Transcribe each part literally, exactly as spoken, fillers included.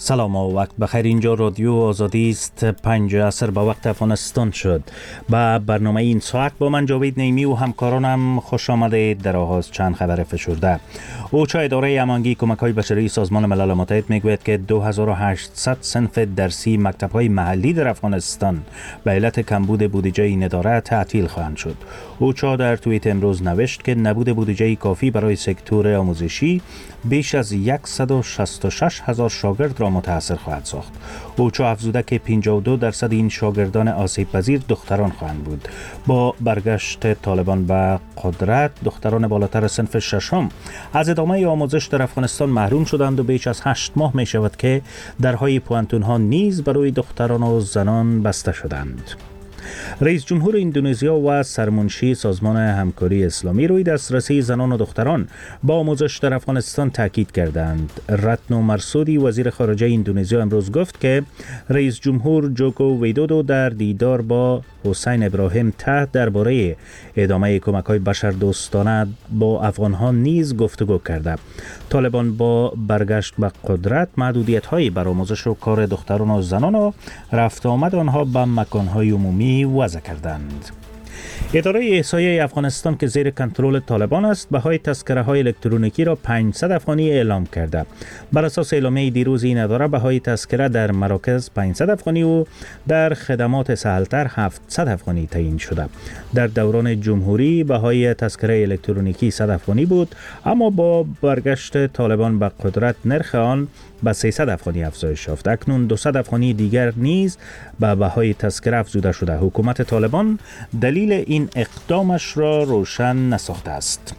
سلام و وقت بخیر. اینجا رادیو آزادی است. پنج عصر به وقت افغانستان شد. با برنامه این ساعت با من جاوید نیمی و همکارانم خوش آمده. در آغاز چند خبر فشرده. اوچا اداره امانگی کمک‌های بشری سازمان ملل متحد میگوید که دو هزار و هشتصد صنف درسی مکتب‌های محلی در افغانستان به علت کمبود بودجه این اداره تعطیل خواهند شد. اوچا در توییت امروز نوشت که نبود بودجه کافی برای سکتور آموزشی بیش از صد و شصت و شش هزار شاگرد را متاثر خواهد ساخت. اوچا افزوده که پنجاه و دو درصد این شاگردان آسیب پذیر دختران خواهند بود. با برگشت طالبان به قدرت، دختران بالاتر صنف ششم از ادامه آموزش در افغانستان محروم شدند و بیش از هشت ماه می شود که درهای پوانتون ها نیز برای دختران و زنان بسته شدند. رئیس جمهور اندونزیا و سرمنشی سازمان همکاری اسلامی روی دسترسی زنان و دختران با آموزش در افغانستان تاکید کردند. رتنو مرسودی وزیر خارجه اندونزیا امروز گفت که رئیس جمهور جوکو ویدودو در دیدار با حسین ابراهیم ته درباره ادامه کمک‌های بشردوستانه با افغان‌ها نیز گفتگو کرده. طالبان با برگشت به قدرت محدودیت‌های بر آموزش و کار دختران و زنان و رفت آمد آنها به مکان‌های عمومی وضع کردند. اداره احصایه افغانستان که زیر کنترل طالبان است بهای تذکره های الکترونیکی را پانصد افغانی اعلام کرده. بر اساس اعلامیه دیروز این اداره بهای تذکره در مراکز پانصد افغانی و در خدمات سهلتر هفتصد افغانی تعیین شده. در دوران جمهوری بهای تذکره الکترونیکی صد افغانی بود، اما با برگشت طالبان به قدرت نرخ آن به سیصد افغانی افزایش یافت. اکنون دویست افغانی دیگر نیز به بهای تذکره افزوده شده. حکومت طالبان دلیل این اقدامش را روشن نساخته است.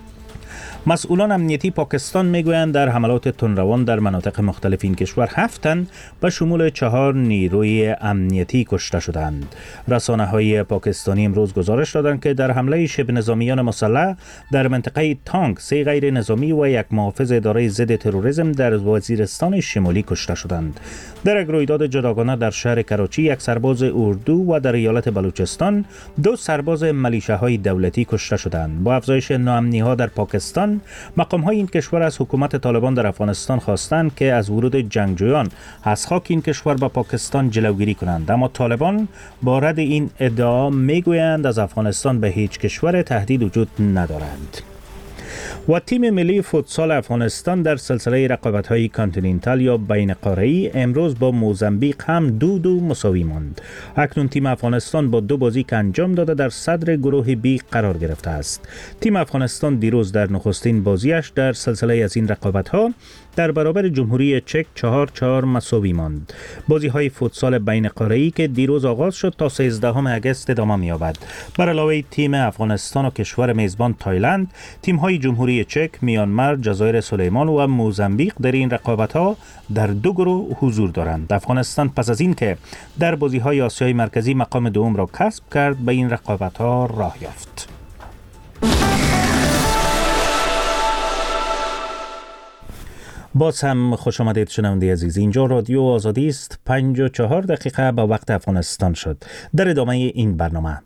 مسئولان امنیتی پاکستان میگویند در حملات تندروان در مناطق مختلف این کشور هفت تن به شمول چهار نیروی امنیتی کشته شدند. رسانه های پاکستانی امروز گزارش دادند که در حمله شبه نظامیان مسلح در منطقه تانک سه غیر نظامی و یک محافظ اداره ضد تروریسم در وزیرستان شمالی کشته شدند. در یک رویداد جداگانه در شهر کراچی یک سرباز اردو و در ایالت بلوچستان دو سرباز ملیشه‌های دولتی کشته شدند. با افزایش ناامنی‌ها در پاکستان، مقام‌های این کشور از حکومت طالبان در افغانستان خواستند که از ورود جنگجویان از خاک این کشور به پاکستان جلوگیری کنند، اما طالبان با رد این ادعا میگویند از افغانستان به هیچ کشور تهدید وجود ندارد. و تیم ملی فوتسال افغانستان در سلسله رقابت‌های کانتیننتال یا بین قاره‌ای امروز با موزامبیق هم دو دو مساوی ماند. اکنون تیم افغانستان با دو بازی که انجام داده در صدر گروه بی قرار گرفته است. تیم افغانستان دیروز در نخستین بازیش در سلسله از این رقابت‌ها در برابر جمهوری چک چهار چهار مساوی ماند. بازی‌های فوتسال بین قاره‌ای که دیروز آغاز شد تا سیزدهم اگست ادامه می‌یابد. بر علاوه تیم افغانستان و کشور میزبان تایلند، تیم‌های جمهوری چک، میانمار، جزایر سلیمان و موزامبیق در این رقابت‌ها در دو گروه حضور دارند. افغانستان پس از این که در بازی‌های آسیای مرکزی مقام دوم را کسب کرد، به این رقابت‌ها راه یافت. باز هم خوش آمدید شنونده عزیز. اینجا رادیو آزادی است. پنج و چهار دقیقه به وقت افغانستان شد. در ادامه این برنامه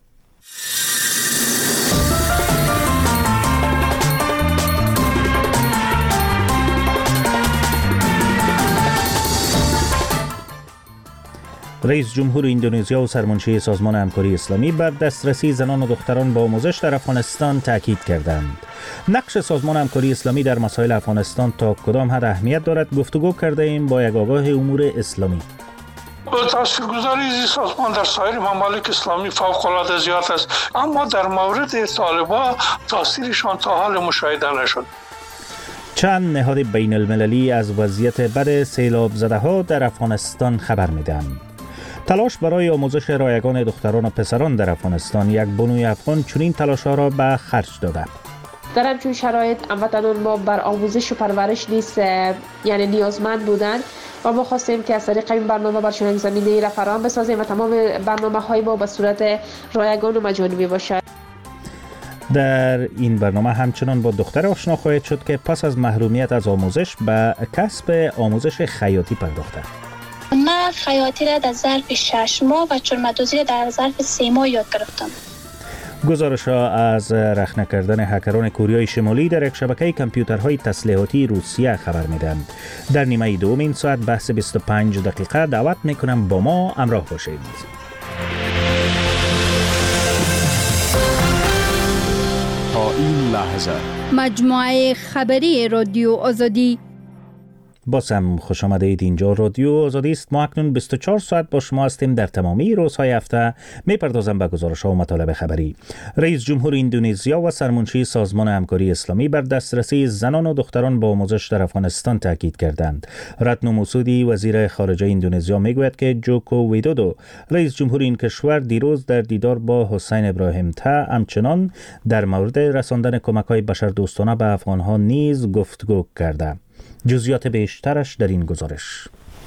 رئیس جمهور اندونزیا و سرمنشی سازمان همکاری اسلامی بر دسترسی زنان و دختران با آموزش در افغانستان تاکید کردند. نقش سازمان همکاری اسلامی در مسائل افغانستان تا کدام حد اهمیت دارد گفتگو کرده ایم با یک آگاه امور اسلامی. تاثیرگذاری سازمان در سایر ممالک اسلامی فوق‌العاده زیاد است، اما در مورد طالبان تاثیرشان تا حال مشاهده نشد. چند نهاد بین المللی از وضعیت بد سیلاب زده ها در افغانستان خبر میدهند. تلاش برای آموزش رایگان دختران و پسران در افغانستان، یک بانوی افغان چنین تلاش‌ها را به خرج داده. در همچون شرایط هموطنان ما بر آموزش و پرورش نیست یعنی نیازمند بودند و ما خواستیم که از طریق این برنامه برشان زمینه را فراهم بسازیم و تمام برنامه‌های ما به صورت رایگان و مجانی باشد. در این برنامه همچنان با دختر آشنا خواهید شد که پس از محرومیت از آموزش به کسب آموزش خیاطی پرداخته. من خیاطی را در ظرف شش ماه و چرم‌دوزی را در ظرف سه ماه یاد گرفتم. گزارش ها از رخنه کردن هکران کوریای شمالی در یک شبکه کامپیوترهای تسلیحاتی روسیه خبر میدند. در نیمه دوم این ساعت بحث بیست و پنج دقیقه دعوت میکنم با ما همراه باشید. تا این لحظه مجموعه خبری رادیو آزادی. باسم خوش آمدید. اینجا رادیو آزادی است. ما اکنون بیست و چهار ساعت با شما هستیم. در تمامی روزهای هفته میپردازم به گزارش ها و مطالب خبری. رئیس جمهور اندونزیا و سرمنشی سازمان همکاری اسلامی بر دسترسی زنان و دختران با آموزش در افغانستان تاکید کردند. رتنو موسودی وزیر خارجه اندونزیا میگوید که جوکو ویدودو رئیس جمهور این کشور دیروز در دیدار با حسین ابراهیم تا همچنان در مورد رساندن کمک‌های بشردوستانه به افغان‌ها نیز گفتگو کرده. جزئیات بیشترش در این گزارش.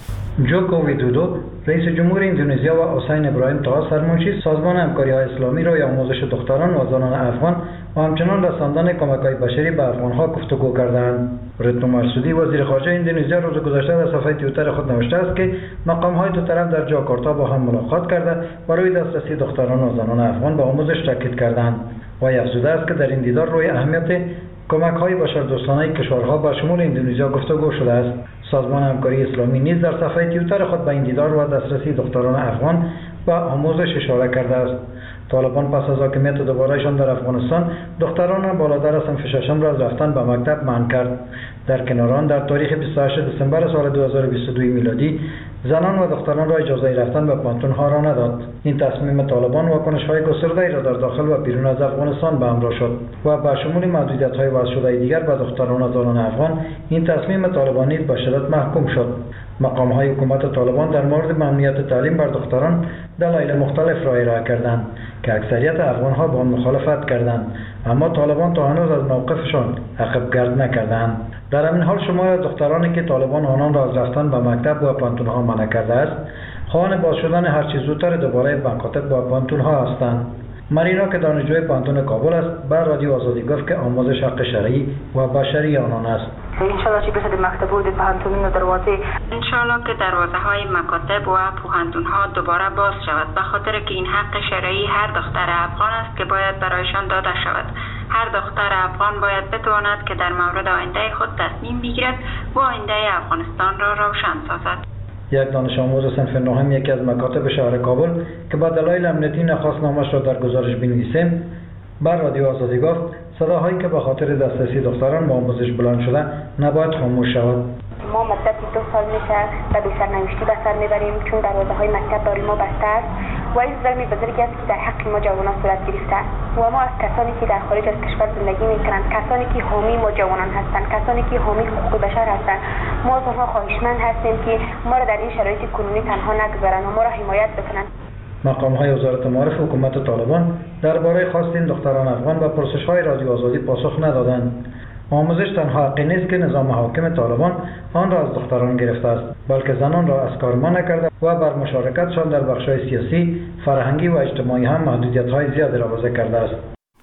جوکو ویدودو رئیس جمهور اندونزیا و حسین ابراهیم طه سرمنشی سازمان همکاری‌های اسلامی روی آموزش دختران و زنان افغان و همچنان رساندن کمک‌های بشری به افغان‌ها گفتگو کردند. رتنو مرسودی وزیر خارجه اندونزیا روز گذشته در صفحه توییتر خود نوشته است که مقام‌های دو طرف در جاکارتا با هم ملاقات کرده و روی دسترسی دختران و زنان افغان به آموزش تاکید کردند و افزوده است که در این دیدار روی اهمیت کمک‌های بشردوستانه کشورها با شمول اندونزیا گفتگو شده است. سازمان همکاری اسلامی نیز در صفحه توییتر خود به این دیدار و دسترسی دختران افغان و آموزش اشاره کرده است. طالبان پس از حاکمیت دوبارهشان در افغانستان دختران بالاتر از صنف ششم را از رفتن به مکتب منع کرد. در کنار آن در تاریخ بیست و هشت دسامبر سال دو هزار و بیست و دو میلادی زنان و دختران را اجازه رفتن به پانتون‌ها را نداد. این تصمیم طالبان واکنش‌های گسترده‌ای را در داخل و بیرون از افغانستان به همراه شد و با شمول محدودیت‌های وضع شده دیگر به دختران و زنان افغان این تصمیم طالبان نیز به شدت محکوم شد. مقام‌های حکومت طالبان در مورد ممنوعیت تعلیم بر دختران دلایل مختلف را ارائه کردند که اکثریت افغان‌ها با آن مخالفت کردند، اما طالبان تا هنوز از موقفشان عقب گرد نکردند. در همین حال شمار دخترانی که طالبان آنان را از رفتن به مکتب و پانتون‌ها منع کرده است، خواهان باز شدن هرچی زودتر دوباره مکاتب و پانتون‌ها هستند. مرینا که دانشجوی پانتون کابل است، بر رادیو آزادی گفت که آموزش حق شرعی و بشری آنان است. انشالله که بشه مکتب و پانتون و دروازه انشالله که دروازه های مکاتب و پوهنتون ها دوباره باز شود، به خاطر که این حق شرعی هر دختر افغان است که باید برایشان داده شود. هر دختر افغان باید بتواند که در مورد آینده خود تصمیم بگیرد و آینده افغانستان را روشن سازد. یک دانش آموز صنف نهم یکی از مکاتب شهر کابل که با دلایل امنیتی نخواست نامش را در گزارش بنویسیم، بر رادیو آزادی گفت صداهایی که به خاطر دسترسی دختران به آموزش بلند شده نباید خاموش شود. ما مدتی دو سال میشه به بی‌سرنوشتی به سر میبریم چون دروازه های مکتب برای ما بسته است و این ظلم بزرگی است که در حق ما جوانان صورت گرفته و ما از کسانی که در خارج از کشور زندگی میکنند، کسانی که حامی ما جوانان هستند، کسانی که حامی حقوق بشر هستند، ما از آنها خواهشمند هستیم که ما را در این شرایط کنونی تنها نگذارند و ما را حمایت بکنند. مقام‌های وزارت معارف حکومت طالبان درباره خواست این دختران افغان به پرسش‌های رادیو آزادی پاسخ ندادند. آموزش تنها حقی نیست که نظام حاکم طالبان آن را از دختران گرفته است، بلکه زنان را از کار منع کرده و بر مشارکتشان در بخش‌های سیاسی، فرهنگی و اجتماعی هم محدودیت‌های زیادی را وضع کرده است.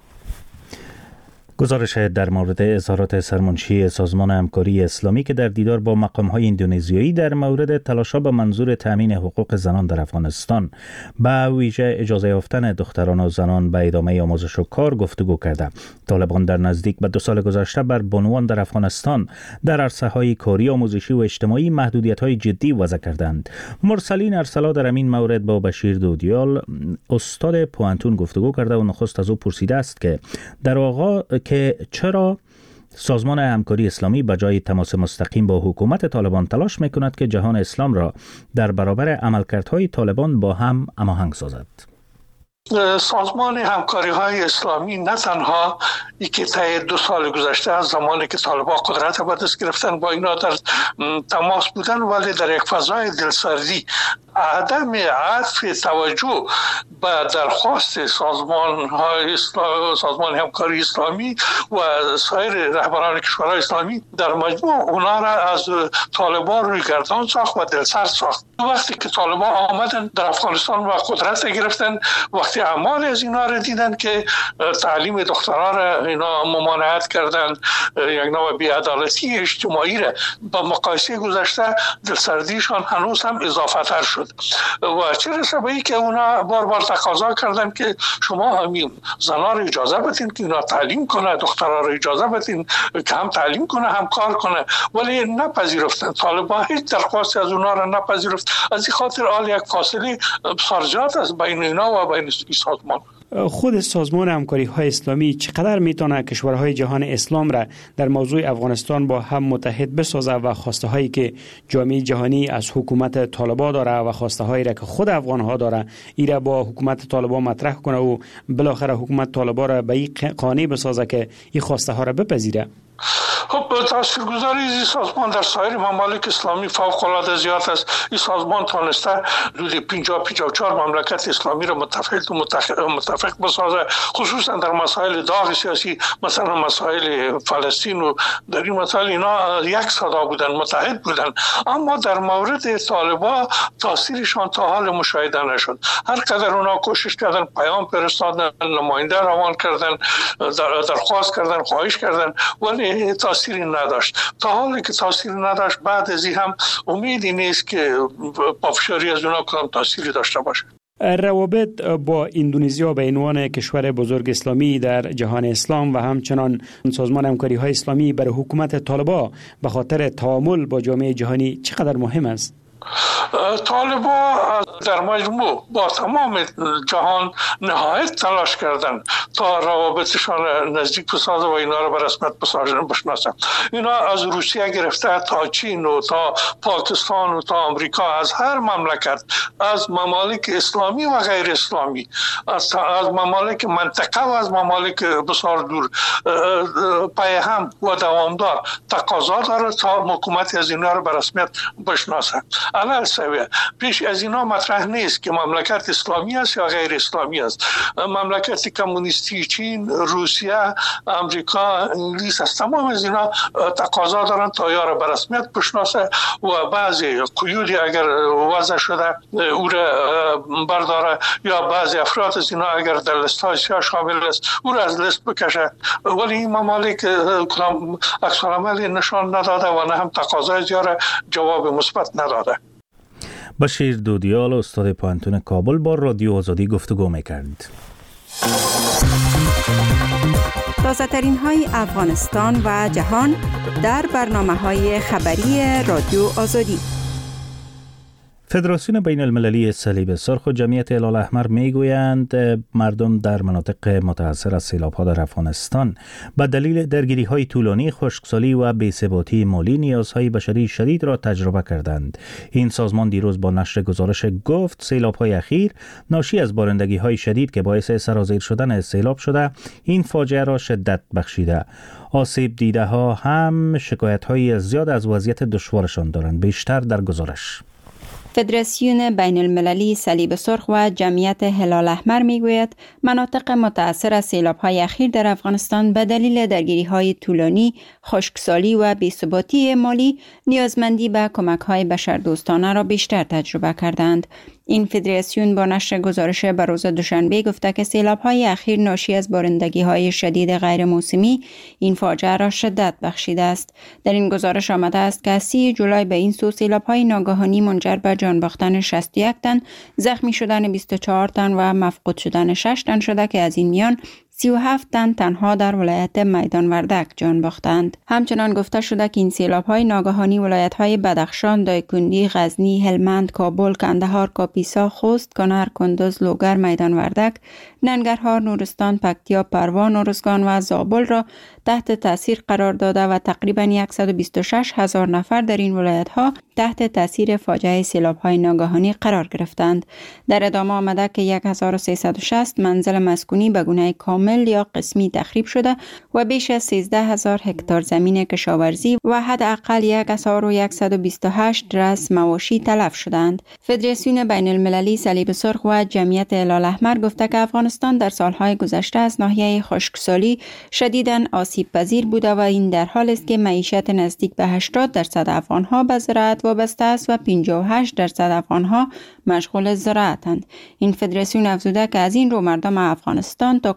گزارش در مورد اظهارات سرمنشی سازمان همکاری اسلامی که در دیدار با مقام‌های اندونزیایی در مورد تلاش‌ها به منظور تأمین حقوق زنان در افغانستان به ویژه اجازه یافتن دختران و زنان به ادامه آموزش و کار گفتگو کرده. طالبان در نزدیک به دو سال گذشته بر بانوان در افغانستان در عرصه‌های کاری، آموزشی و اجتماعی محدودیت‌های جدی وضع کردند. مرسلین ارسلا در این مورد با بشیر دودیال استاد پوهنتون گفتگو کرده و نخست از او پرسیده است که در آغاز که چرا سازمان همکاری اسلامی به جای تماس مستقیم با حکومت طالبان تلاش میکند که جهان اسلام را در برابر عملکردهای طالبان با هم هماهنگ سازد. سازمان همکاری های اسلامی نه تنها ای که طی دو سال گذشته از زمانی که طالبان قدرت به دست گرفتن با اینا در تماس بودن، ولی در یک فضای دلسردی عدم عطف توجه به درخواست سازمان های سازمان همکاری اسلامی و سایر رهبران کشورهای اسلامی در مجموع اونا را از طالبان روی گردان ساخت و دلسرد ساخت. وقتی که طالبان آمدن در افغانستان و قدرت گرفتن، وقتی اعمال از اینا را دیدن که تعلیم دختران را اینا ممانعت کردند، یک نوع بی‌عدالتی اجتماعی را با مقایسه گذشته دلسردیشان هنوز هم اضافه تر شد و چه رسه به این که اونا بار بار تقاضا کردن که شما همین زنها رو اجازه بدین که اونا تعلیم کنه، دخترها رو اجازه بدین که هم تعلیم کنه هم کار کنه، ولی نپذیرفتن. طالبان هیچ درخواستی از اونا را نپذیرفت. از این خاطر آل یک فاصله بسیار است بین اینا و بین این سازمان. خود سازمان همکاری های اسلامی چقدر میتونه کشورهای جهان اسلام را در موضوع افغانستان با هم متحد بسازه و خواسته هایی که جامعه جهانی از حکومت طالبان داره و خواسته هایی را که خود افغان ها داره ای را با حکومت طالبان مطرح کنه و بالاخره حکومت طالبان را به این قانع بسازه که این خواسته ها را بپذیره؟ خب تاثیرگذاری این سازمان در سایر ممالک اسلامی فوق العاده زیاد است. این سازمان تونسته حدود پنجاه پنجاه و چهار مملکت اسلامی را متفق متفق بسازه، خصوصا در مسائل داغ سیاسی، مثلا مسائل فلسطین و در این مسائل اینا یک صدا بودن، متحد بودن. اما در مورد طالبان تاثیرشان تا حال مشاهده نشد. هر قدر اونا کوشش کردن، پیام فرستادن، نماینده روان کردن، درخواست کردن، خواهش کردن، ولی تاثیری نداشت. تا حالی که تاثیری نداشت، بعد از این هم امیدی نیست که پافشاری از اونا کدام تاثیری داشته باشه. روابط با اندونزیا به عنوان کشور بزرگ اسلامی در جهان اسلام و همچنان سازمان همکاری های اسلامی برای حکومت طالبان به خاطر تعامل با جامعه جهانی چقدر مهم است؟ طالبان در مجموع با تمام جهان نهایت تلاش کردند تا روابطشان نزدیک بسازه و اینا را به رسمیت بشناسند. اینا از روسیه گرفته تا چین و تا پاکستان و تا آمریکا، از هر مملکت، از ممالک اسلامی و غیر اسلامی، از از ممالک منطقه و از ممالک بسیار دور پای هم و دوامدار تقاضا داره تا حکومت از اینا را به رسمیت بشناسه. علل سویه پیش از اینا مطرح نیست که مملکت اسلامی است یا غیر اسلامی است. مملکت کمونیستی چین، روسیه، امریکا، انگلیس است. تمام از اینا تقاضا دارن تا یا را به رسمیت بشناسه و بعضی قیودی اگر وضع شده او را برداره یا بعضی افراد از اینا اگر در لیست های سیاه شامل است او را از لیست بکشه. ولی این ممالک عکس العمل نشان نداده و نه هم تقاضای زیاره جواب مثبت نداده. بشیر دودیال استاد پوهنتون کابل با رادیو آزادی گفتگو می‌کرد. تازه ترین های افغانستان و جهان در برنامه های خبری رادیو آزادی. فدراسیون بین المللی صلیب سرخ و جمعیت هلال احمر میگویند مردم در مناطق متاثر از سیلاب‌ها در افغانستان به دلیل درگیری‌های طولانی، خشکسالی و بی‌ثباتی مالی نیازهای بشری شدید را تجربه کردند. این سازمان دیروز با نشر گزارش گفت سیلاب‌های اخیر ناشی از بارندگی‌های شدید که باعث سرازیر شدن سیلاب شده این فاجعه را شدت بخشیده. آسیب دیده ها هم شکایت‌های زیاد از وضعیت دشوارشان دارند. بیشتر در گزارش. فدراسیون بین المللی صلیب سرخ و جمعیت هلال احمر میگوید مناطق متاثر از سیلاب‌های اخیر در افغانستان به دلیل درگیری‌های طولانی، خشکسالی و بی‌ثباتی مالی نیازمندی به کمک‌های بشردوستانه را بیشتر تجربه کردند. این فدراسیون با نشر گزارش به روز دوشنبه گفته که سیلاب‌های اخیر ناشی از بارندگی‌های شدید غیر موسمی این فاجعه را شدت بخشیده است. در این گزارش آمده است که سی جولای به این سو سیلاب‌های ناگهانی منجر به جان باختن شصت و یک تن، زخمی شدن بیست و چهار تن و مفقود شدن شش تن شده که از این میان سی و هفت تن تنها در ولایت میدان وردک جان باختند. همچنان گفته شده که این سیلاب‌های ناگهانی ولایت‌های بدخشان، دایکندی، غزنی، هلمند، کابل، کندهار، کاپیسا، خوست، کنر، کندز، لوگر، میدان وردک، ننگرهار، نورستان، پکتیا، پروان، ارزگان و زابل را تحت تاثیر قرار داده و تقریباً صد و بیست و شش هزار نفر در این ولایت‌ها تحت تاثیر فاجعه سیلاب‌های ناگهانی قرار گرفتند. در ادامه آمده که صد و سیصد و شصت منزل مسکونی به گونه کامل یا قسمی تخریب شده و بیش از سیزده هزار هکتار زمین کشاورزی و حداقل صد و صد و بیست و هشت رأس مواشی تلف شدند. فدراسیون بین المللی صلیب سرخ و جمعیت هلال احمر گفته که افغانستان در سالهای گذشته از ناحیه خشکسالی شدیداً آسیب پذیر بوده و این در حال است که معیشت نزدیک به هشتاد درصد افغانها به زراعت وابسته است و پنجاه و هشت درصد افغانها مشغول زراعتند. این فدراسیون افزوده که از این رو مردم افغانستان تا کنون با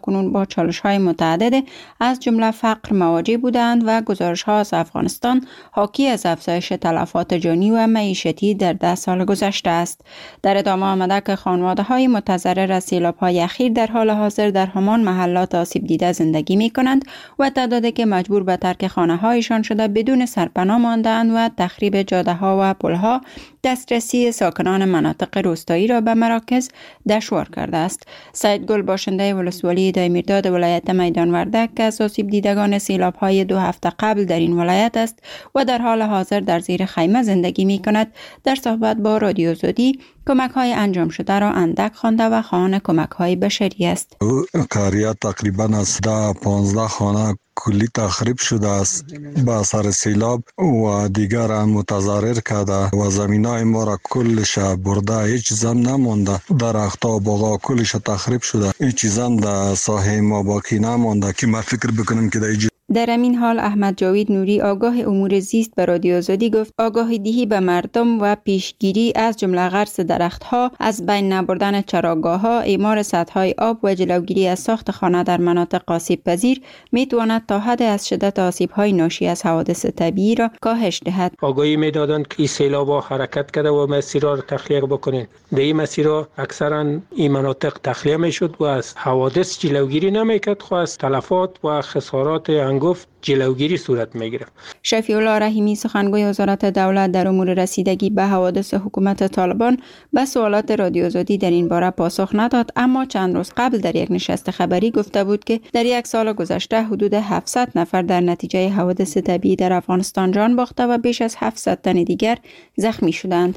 با چالش‌های متعدد از جمله فقر مواجه بودند و گزارش‌ها از افغانستان حاکی از افزایش تلفات جانی و معیشتی در ده سال گذشته است. در ادامه آمده که خانواده‌های متضرر از سیلاب‌های اخیر در حال حاضر در همان محلات آسیب دیده زندگی می‌کنند و تعدادی که مجبور به ترک خانه‌هایشان شده بدون سرپناه مانده‌اند و تخریب جاده‌ها و پل‌ها دسترسی ساکنان مناطق روستایی را به مراکز دشوار کرده است. سید گل باشنده ولسوالی دایمیرداد ولایت میدان وردک که از آسیب دیدگان سیلاب‌های دو هفته قبل در این ولایت است و در حال حاضر در زیر خیمه زندگی می‌کند، در صحبت با رادیو آزادی کمک‌های انجام شده را اندک خوانده و خواهان کمک‌های بشری است. کاریا تقریبا از ده پانزده خانه کلی تخریب شده است به اثر سیلاب و دیگر هم متضرر کرده و زمینای ما را کلش برده، هیچ چیزم نمانده، درخت ها باغا کلش تخریب شده، هیچ چیزم در ساحه ما باقی نمانده که ما فکر بکنیم که در در همین حال احمد جاوید نوری آگاه امور زیست به رادیو آزادی گفت آگاهی دهی به مردم و پیشگیری از جمله غرس درختها، از بین نبردن چراگاه‌ها، اعمار سطح‌های آب و جلوگیری از ساخت خانه در مناطق آسیب پذیر میتواند تا حد از شدت آسیب‌های ناشی از حوادث طبیعی را کاهش دهد. آگاهی میدادند که این سیلاب‌ها حرکت کرده و مسیرها را تخلیه بکنید. در این مسیرها اکثرا این مناطق تخلیه میشد و از حوادث جلوگیری نمیکرد، خو از تلفات و خسارات گفت جلوگیری صورت میگیره. شفیع الله رحیمی سخنگوی وزارت دولت در امور رسیدگی به حوادث حکومت طالبان به سوالات رادیو آزادی در این باره پاسخ نداد، اما چند روز قبل در یک نشست خبری گفته بود که در یک سال گذشته حدود هفتصد نفر در نتیجه حوادث طبیعی در افغانستان جان باخته و بیش از هفتصد تن دیگر زخمی شدند.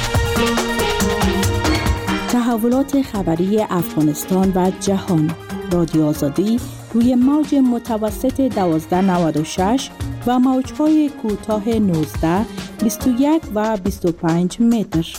تحولات خبری افغانستان و جهان، رادیو آزادی روی موج متوسط دوازده نود و شش و موج‌های کوتاه نوزده، بیست و یک و بیست و پنج متر.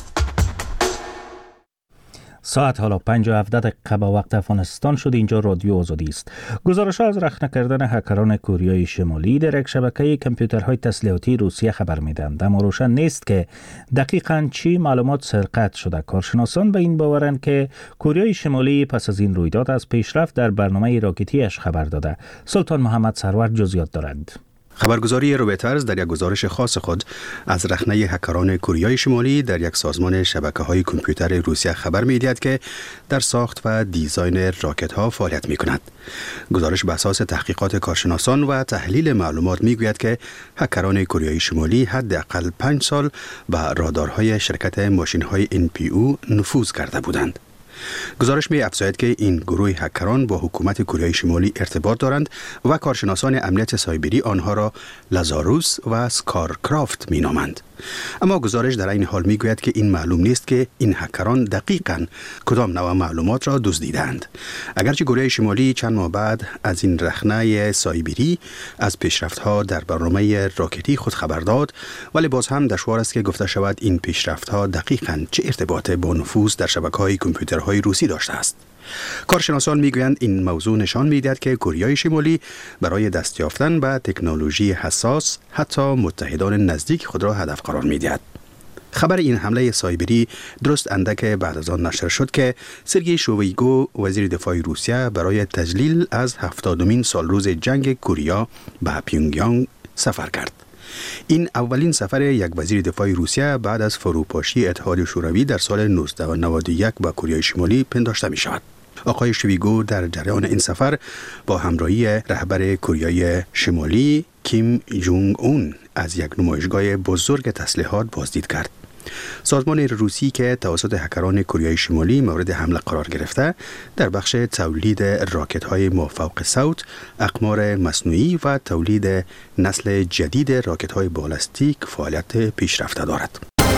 ساعت حالا پنج و هفده دقیقه به وقت افغانستان شد. اینجا رادیو آزادی است. گزارش از رخنه کردن هکران کوریای شمالی در یک شبکه کامپیوترهای تسلیحاتی روسیه خبر میدهند، اما روشن نیست که دقیقاً چی معلومات سرقت شده. کارشناسان به این باورند که کوریای شمالی پس از این رویداد از پیشرفت در برنامه راکتیش خبر داده. سلطان محمد سرور جزئیات دارد. خبرگزاری رویترز در یک گزارش خاص خود از رخنه هکران کوریای شمالی در یک سازمان شبکه‌های کامپیوتر روسیه خبر می‌دهد که در ساخت و دیزاین راکت‌ها فعالیت می‌کند. گزارش بر اساس تحقیقات کارشناسان و تحلیل معلومات می‌گوید که هکران کوریای شمالی حداقل پنج سال به رادارهای شرکت ماشین‌های ان پی او نفوذ کرده بودند. گزارش می افزاید که این گروه هکران با حکومت کره شمالی ارتباط دارند و کارشناسان امنیت سایبری آنها را لازاروس و سکارکرافت می نامند. اما گزارش در این حال می گوید که این معلوم نیست که این هکران دقیقاً کدام نوع معلومات را دزدیدند. اگرچه کره شمالی چند ماه بعد از این رخنه سایبری از پیشرفت‌ها در برنامه راکتی خود خبر داد، ولی باز هم دشوار است که گفته شود این پیشرفت‌ها دقیقاً چه ارتباطی با نفوذ در شبکه‌های کامپیوترهای روسی داشته است. کارشناسان میگویند این موضوع نشان میدهد که کره شمالی برای دست یافتن به تکنولوژی حساس حتی متحدان نزدیک خود را هدف قرار میدهد. خبر این حمله سایبری درست اندک بعد از آن نشر شد که سرگئی شویگو وزیر دفاع روسیه برای تجلیل از هفتادمین سالروز جنگ کره به پیونگیانگ سفر کرد. این اولین سفر یک وزیر دفاع روسیه بعد از فروپاشی اتحاد شوروی در سال نوزده نود و یک با کره شمالی پنداشته می شود. آقای شویگو در جریان این سفر با همراهی رهبر کره شمالی کیم جونگ اون از یک نمایشگاه بزرگ تسلیحات بازدید کرد. سازمان روسی که توسط هکران کره شمالی مورد حمله قرار گرفته، در بخش تولید راکت‌های مافوق صوت، اقمار مصنوعی و تولید نسل جدید راکت‌های بالستیک فعالیت پیشرفته دارد.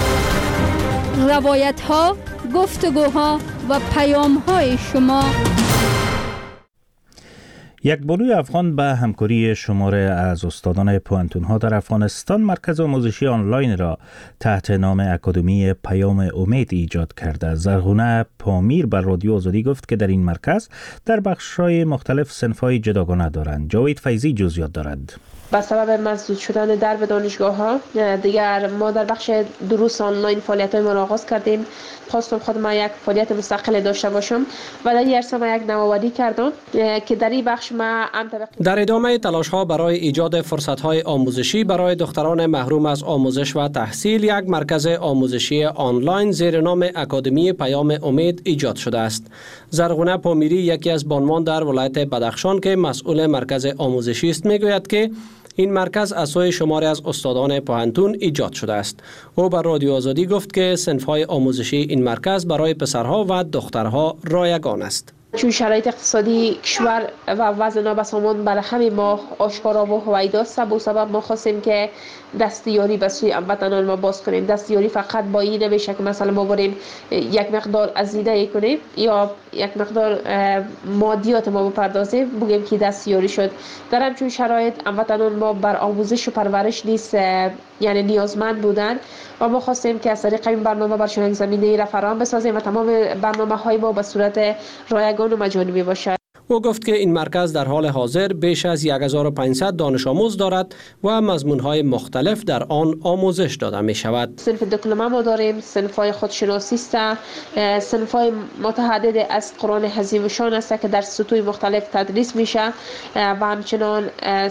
روایت‌ها، گفتگوها و پیام‌های شما. یک بانوی افغان به همکاری شماره از استادان پوانتون‌ها در افغانستان مرکز آموزشی آنلاین را تحت نام اکادمی پیام امید ایجاد کرده. زرغونه پامیر بر رادیو آزادی گفت که در این مرکز در بخش‌های مختلف صنف‌های جداگانه دارند. جاوید فیضی جزئیات دارد. به سبب مسدود شدن درب دانشگاه ها دیگر ما در بخش دروس آنلاین فعالیت های ما را آغاز کردیم. خواستم خود ما یک فعالیت مستقل داشته باشم و در این عرصه ما یک نوآوری کردم که در این بخش ما در ادامه تلاش ها برای ایجاد فرصت های آموزشی برای دختران محروم از آموزش و تحصیل، یک مرکز آموزشی آنلاین زیر نام اکادمی پیام امید ایجاد شده است. زرغونه پامیری، یکی از بانوان در ولایت بدخشان که مسئول مرکز آموزشی است، میگوید که این مرکز از سوی شماری از استادان پوهنتون ایجاد شده است. او بر رادیو آزادی گفت که صنف‌های آموزشی این مرکز برای پسرها و دخترها رایگان است. چون شرایط اقتصادی کشور و وضع نابسامان برای همین ما آشکارا و هویداست، به سبب ما خواستیم که دستیاری به سوی هموطنان ما باز کنیم. دستیاری فقط با این نمیشه که مثلا ما بریم یک مقدار ازیده کنیم یا یک مقدار مادیات ما بپردازیم بگیم که دستیاری شد. در همچون شرایط هموطنان ما بر آموزش و پرورش نیست یعنی نیازمند بودن و ما خواستیم که از طریق این برنامه برشان زمینه را فراهم بسازیم و تمام برنامه های ما به صورت رایگان و مجانی باشد. او گفت که این مرکز در حال حاضر بیش از هزار و پانصد دانش آموز دارد و مضمون‌های مختلف در آن آموزش داده می شود. صنف دیپلم ما داریم، صنف‌های خودشناسی است، صنف‌های متعدد از قرآن حزیم شان است که در سطوح مختلف تدریس میشه و همچنان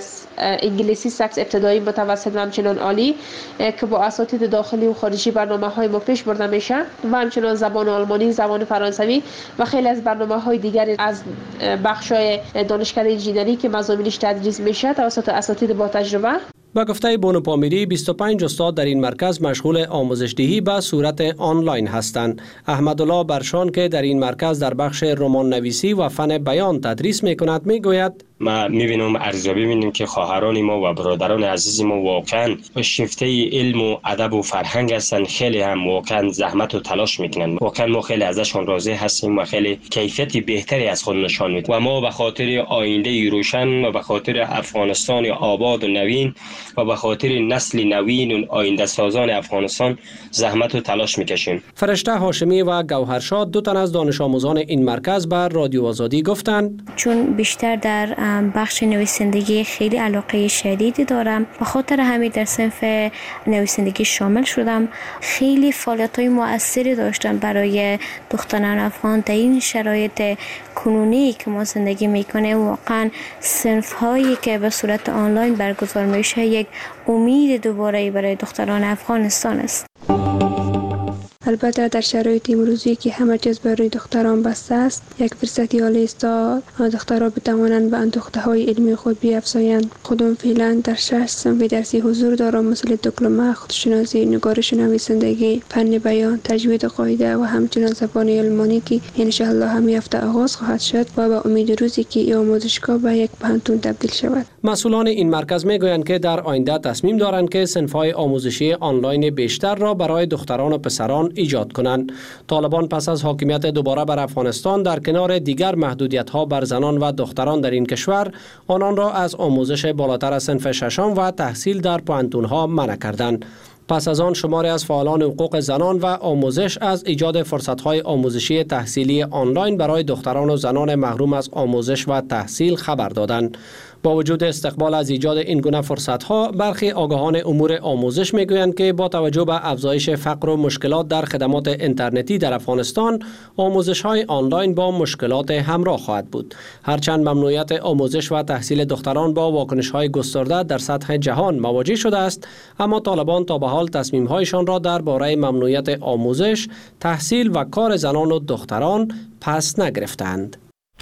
انگلیسی سکس ابتدایی، متوسط و همچنان عالی که با اساتید داخلی و خارجی برنامه‌های ما پیش برده میشه و همچنان زبان آلمانی، زبان فرانسوی و خیلی از برنامه‌های دیگری از بخشای دانشکده انجینری که مضامینش تدریس میشه توسط اساتید با تجربه. با گفته بانو پامیری، بیست و پنج استاد در این مرکز مشغول آموزش دهی به صورت آنلاین هستند. احمدالله برشان که در این مرکز در بخش رمان نویسی و فن بیان تدریس میکند میگوید ما میبینم ارزیابی میبینیم که خواهران ما و برادران عزیز ما واقعا شیفته علم و ادب و فرهنگ هستند، خیلی هم واقعا زحمت و تلاش میکنن. واقعا ما خیلی ازشون راضی هستیم و خیلی کیفیت بهتری از خود نشان میدن و ما به خاطر آینده روشن و به خاطر افغانستان آباد و نوین و به خاطر نسل نوین و آینده سازان افغانستان زحمت و تلاش میکشیم. فرشته هاشمی و گوهرشاد، دو تن از دانش آموزان این مرکز بر رادیو آزادی گفتند چون بیشتر در بخش نویسندگی خیلی علاقه شدیدی دارم، به خاطر همین در صنف نویسندگی شامل شدم. خیلی فعالیت‌های مؤثری داشتم برای دختران افغان در این شرایط کنونی که ما زندگی میکنیم. واقعا صنف‌هایی که به صورت آنلاین برگزار میشه یک امید دوباره برای دختران افغانستان است. البته در شرایط امروزی که همه چیز برای دختران بسته است، یک فرصتی عالی است تا دخترها بتوانند به اندوخته‌های علمی خود بیفزایند. خودم فعلا در شش صنف درسی حضور دارم، مثل دیپلم، خودشناسی، نگارش نویسندگی، فن بیان، تجوید قاعده و همچنین زبان آلمانی که ان شاء الله همین هفته آغاز خواهد شد و با امید روزی که این آموزشگاه به یک پوهنتون تبدیل شود. مسئولان این مرکز میگویند که در آینده تصمیم دارند که صنف‌های آموزشی آنلاین بیشتر را برای دختران و پسران ایجاد کنند. طالبان پس از حاکمیت دوباره بر افغانستان در کنار دیگر محدودیت‌ها بر زنان و دختران در این کشور، آنان را از آموزش بالاتر از صنف ششم و تحصیل در پوهنتون‌ها منع کردند. پس از آن شماری از فعالان حقوق زنان و آموزش از ایجاد فرصت‌های آموزشی تحصیلی آنلاین برای دختران و زنان محروم از آموزش و تحصیل خبر دادند. با وجود استقبال از ایجاد این گونه فرصت‌ها، برخی آگاهان امور آموزش میگویند که با توجه به افزایش فقر و مشکلات در خدمات اینترنتی در افغانستان، آموزش‌های آنلاین با مشکلات همراه خواهد بود. هرچند ممنوعیت آموزش و تحصیل دختران با واکنش‌های گسترده در سطح جهان مواجه شده است، اما طالبان تا به حال تصمیم‌هایشان را درباره ممنوعیت آموزش، تحصیل و کار زنان و دختران پس نگرفتند.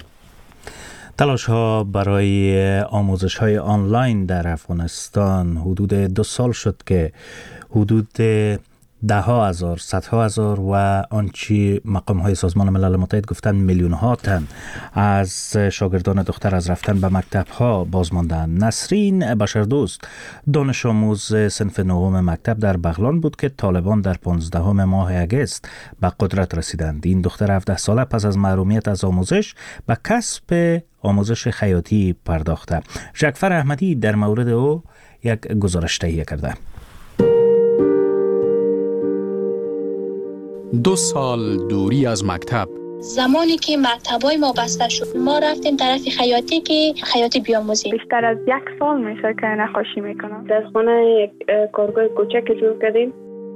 تلاش ها برای آموزش های آنلاین در افغانستان حدود دو سال شد که حدود ده ها هزار، صدها هزار و آنچه مقام های سازمان ملل متحد گفتن میلیون ها تن از شاگردان دختر از رفتن به مکتب ها باز ماندند. نسرین بشردوست، دانش آموز صنف نهم مکتب در بغلان بود که طالبان در پانزدهم ماه اگست به قدرت رسیدند. این دختر هفده ساله پس از محرومیت از آموزش به کسب آموزش خیاطی پرداخته. جعفر احمدی در مورد او یک گزارش تهیه کرده. دو سال دوری از مکتب زمانی که مکتبای ما بسته شد ما رفتیم طرف خیاطی که خیاطی بیاموزیم. بیشتر از یک سال میشه که نقاشی میکنم. در خانه یک کارگاه کوچک جور کردیم.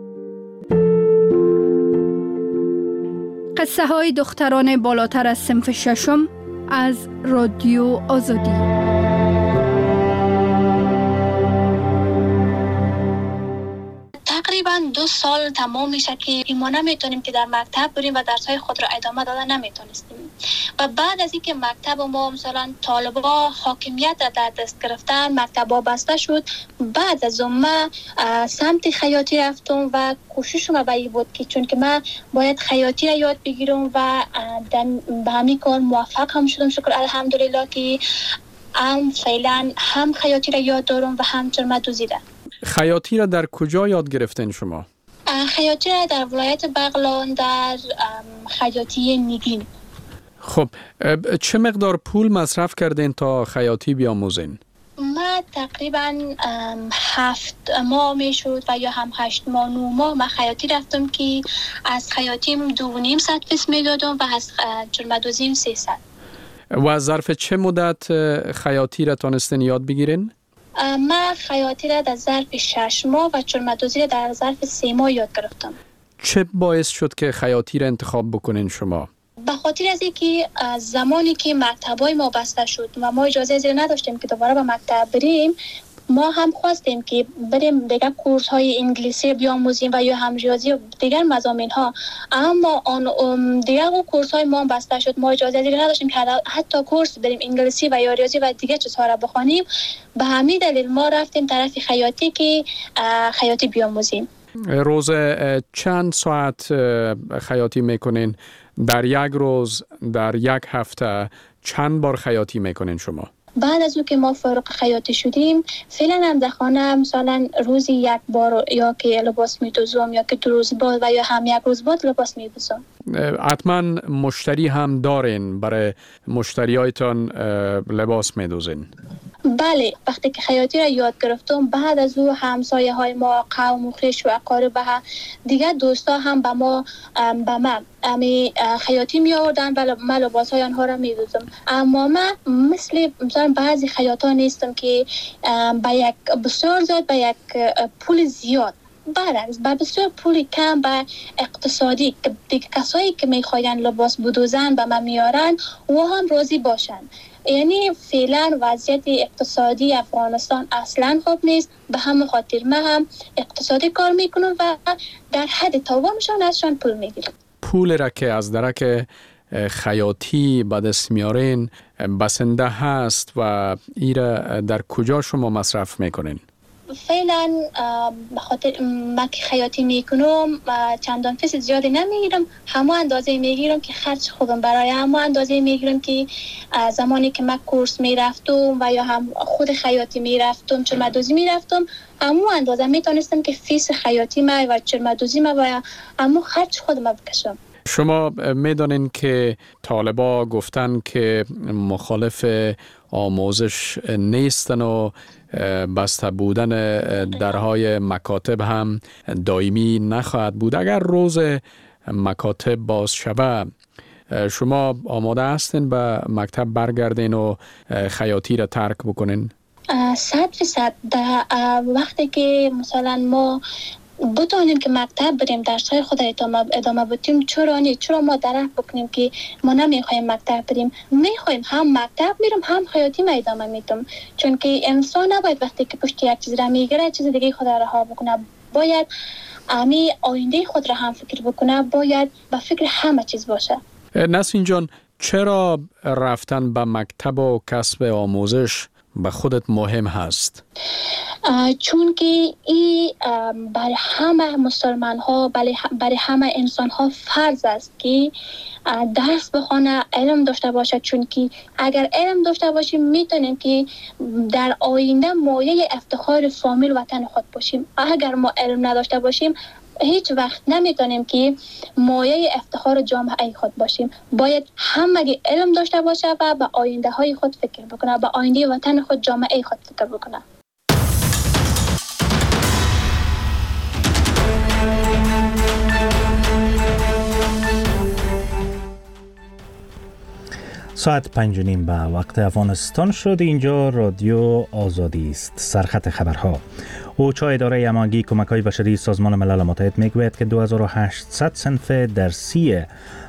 قصه های دختران بالاتر از صنف ششم از رادیو آزادی. تقریبا دو سال تمام میشه که ما نمیتونیم که در مکتب بریم و درس‌های خود را ادامه دادن نمیتونستیم و بعد از اینکه مکتب ما مثلا طالبا حاکمیت را در دست گرفتن مکتبا بسته شد بعد از اون ما سمت خیاطی رفتم و کوششم به این بود که چون که من باید خیاطی را یاد بگیرم و به همین کار موفق هم شدم شکر الحمدلله که هم فعلا هم خیاطی را یاد دارم و هم چرمه دوزیدم. خیاطی را در کجا یاد گرفتین شما؟ خیاطی را در ولایت بغلان در خیاطی نگین. خب چه مقدار پول مصرف کردین تا خیاطی بیاموزین؟ ما تقریبا هفت ماه می شد و یا هم هشت ماه نو ماه من خیاطی رفتم که از خیاطیم دو و نیم ست فیس می دادم و از جرمدوزیم سه ست. و ظرف چه مدت خیاطی را تانستین یاد بگیرین؟ من خیاطی را در ظرف شش ماه و چرمدوزی را در ظرف سه ماه یاد گرفتم. چه باعث شد که خیاطی را انتخاب بکنین شما؟ به خاطر از اینکه زمانی که مکتبای ما بسته شد و ما اجازه از نداشتیم که دوباره به مکتب بریم ما هم خواستیم که بریم دیگر کورس های انگلیسی بیاموزیم و یا هم ریاضی و دیگر مضامین ها اما آن دیگر کورس های ما بسته شد ما اجازه از نداشتیم که حتی کورس بریم انگلیسی و یا ریاضی و دیگر چیزها را بخوانیم به همین دلیل ما رفتیم طرف خیاطی که خیاطی بیاموزیم. روز چند ساعت خیاطی میکنین؟ در یک روز در یک هفته چند بار خیاطی میکنین شما؟ بعد از او که ما فارغ خیاطی شدیم فعلا هم در خانه مثلا روزی یک بار یا که لباس میدوزم یا که دو روز بعد و یا هم یک روز بعد لباس میدوزم. حتما مشتری هم دارین برای مشتریایتان لباس میدوزین؟ بله وقتی که خیاطی را یاد گرفتم بعد از او همسایه های ما قوم و خویش و اقارب ها دیگر دوستا هم به ما به من امی خیاطی می آوردن و من لباس های آنها را می دوزم اما من مثل مثلا بعضی خیاطا نیستم که با یک بسیار زیاد با یک پول زیاد برعکس با بسیار پول کم با اقتصادی که دیگه کسایی که می خواهند لباس بدوزن به من میارن و هم راضی باشن. یعنی فعلا وضعیت اقتصادی افغانستان اصلا خوب نیست به همه خاطر من هم اقتصادی کار میکنم و در حد توانشان ازشان پول میگیرم. پول را که از درک خیاطی به دست میارین بسنده هست و ایره در کجا شما مصرف میکنین؟ فعلا بخاطر من که خیاطی میکنم چندان فیس زیادی نمیگیرم همه اندازه میگیرم که خرج خودم برای همه اندازه میگیرم که زمانی که من کورس میرفتم و یا هم خود خیاطی میرفتم چرمدوزی میرفتم همه اندازه میتونستم که فیس خیاطی ما و چرمدوزی ما و همه خرج خودم بکشم. شما میدانین که طالبا گفتن که مخالف آموزش نیستن و بسته بودن درهای مکاتب هم دائمی نخواهد بود. اگر روز مکاتب باز شوه شما آماده هستین به مکتب برگردین و خیاطی را ترک بکنین؟ صد فیصد وقتی که مثلا ما بتونیم که مکتب بریم درس‌های خود ادامه ادامه بدیم چرا نه چرا ما درک بکنیم که ما نمیخوایم مکتب بریم میخوایم هم مکتب میرم هم خیاطی ما ادامه میدم چون که انسان نباید وقتی که پشت یک چیز را میگیره چیز دیگه خود را رها بکنه باید امی آینده خود را هم فکر بکنه باید به فکر همه چیز باشه. نسرین جان چرا رفتن به مکتب و کسب آموزش به خودت مهم هست؟ چون که این برای همه مسلمان ها برای همه انسان ها فرض است که درس بخونه علم داشته باشه چون که اگر علم داشته باشیم میتونیم که در آینده مایه افتخار فامیل وطن خود باشیم. اگر ما علم نداشته باشیم هیچ وقت نمیتونیم که مایه افتخار جامعه خود باشیم. باید همه علم داشته باشه و به آینده های خود فکر بکنه به آینده وطن خود جامعه خود فکر بکنه. ساعت پنج و نیم به وقت افغانستان شد. اینجا رادیو آزادی است. سرخط خبرها. اوچا اداره امانگی کمک‌های بشری سازمان ملل متحد میگوید که دو هزار و هشتصد صنف درسی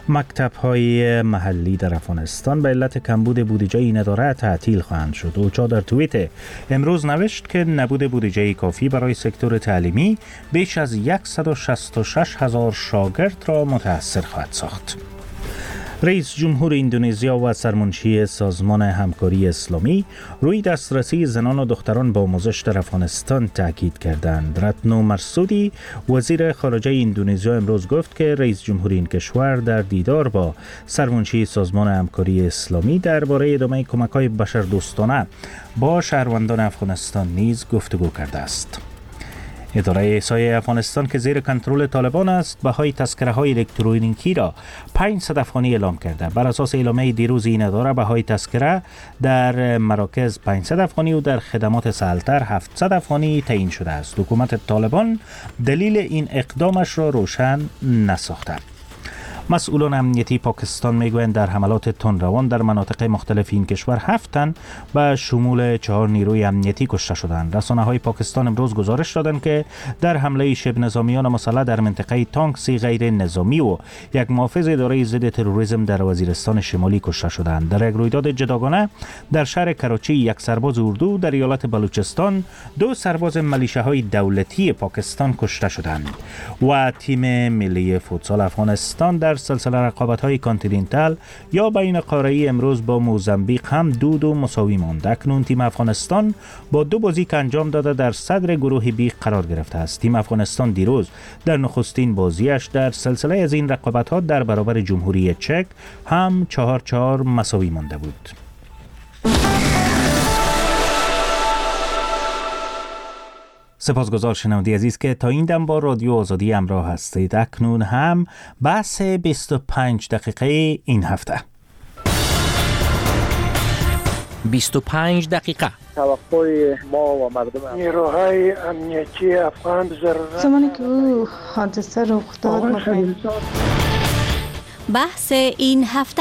مکتب‌های محلی در افغانستان به علت کمبود بودجه این اداره تعطیل خواهند شد. اوچا در توییت امروز نوشت که نبود بودجه کافی برای سکتور تعلیمی بیش از صد و شصت و شش هزار شاگرد را متأثر خواهد ساخت. رئیس جمهور اندونزیا و سرمنشی سازمان همکاری اسلامی روی دسترسی زنان و دختران به آموزش در افغانستان تاکید کردند. رتنو مرسودی وزیر خارجه اندونزیا امروز گفت که رئیس جمهور این کشور در دیدار با سرمنشی سازمان همکاری اسلامی درباره ادامه کمک‌های بشردوستانه با شهروندان افغانستان نیز گفتگو کرده است. اداره احصای افغانستان که زیر کنترل طالبان است بهای تذکره‌های الکترونیکی را پانصد افغانی اعلام کرده. بر اساس اعلامیه دیروز این اداره بهای تذکره در مراکز پانصد افغانی و در خدمات سهل‌تر هفتصد افغانی تعیین شده است. حکومت طالبان دلیل این اقدامش را روشن نساخته. مسئولان امنیتی پاکستان میگویند در حملات تندروان در مناطق مختلف این کشور هفت تن به شمول چهار نیروی امنیتی کشته شدند. رسانه‌های پاکستان امروز گزارش دادند که در حمله شبه نظامیان مسلح در منطقه تانکسی غیر نظامی و یک محافظ اداره ضد تروریسم در وزیرستان شمالی کشته شدند. در یک رویداد جداگانه در شهر کراچی یک سرباز اردو در ایالت بلوچستان دو سرباز ملیشه‌های دولتی پاکستان کشته شدند. و تیم ملی فوتسال افغانستان در سلسله رقابت‌های کانتیننتال یا بین قاره‌ای امروز با موزامبیق هم دو دو مساوی ماند. اکنون تیم افغانستان با دو بازی که انجام داده در صدر گروه بی قرار گرفته است. تیم افغانستان دیروز در نخستین بازیش در سلسله از این رقابت‌ها در برابر جمهوری چک هم چهار چهار مساوی مانده بود. سپاسگزار شنونده عزیز که تا این دم با رادیو آزادی همراه هستید. اکنون هم بحث بیست و پنج دقیقه این هفته. بیست و پنج دقیقه توقع ما و مردم نیروهای امنیتی افغان ضرورت زمانی که او حادثه رخ داد بحث این هفته.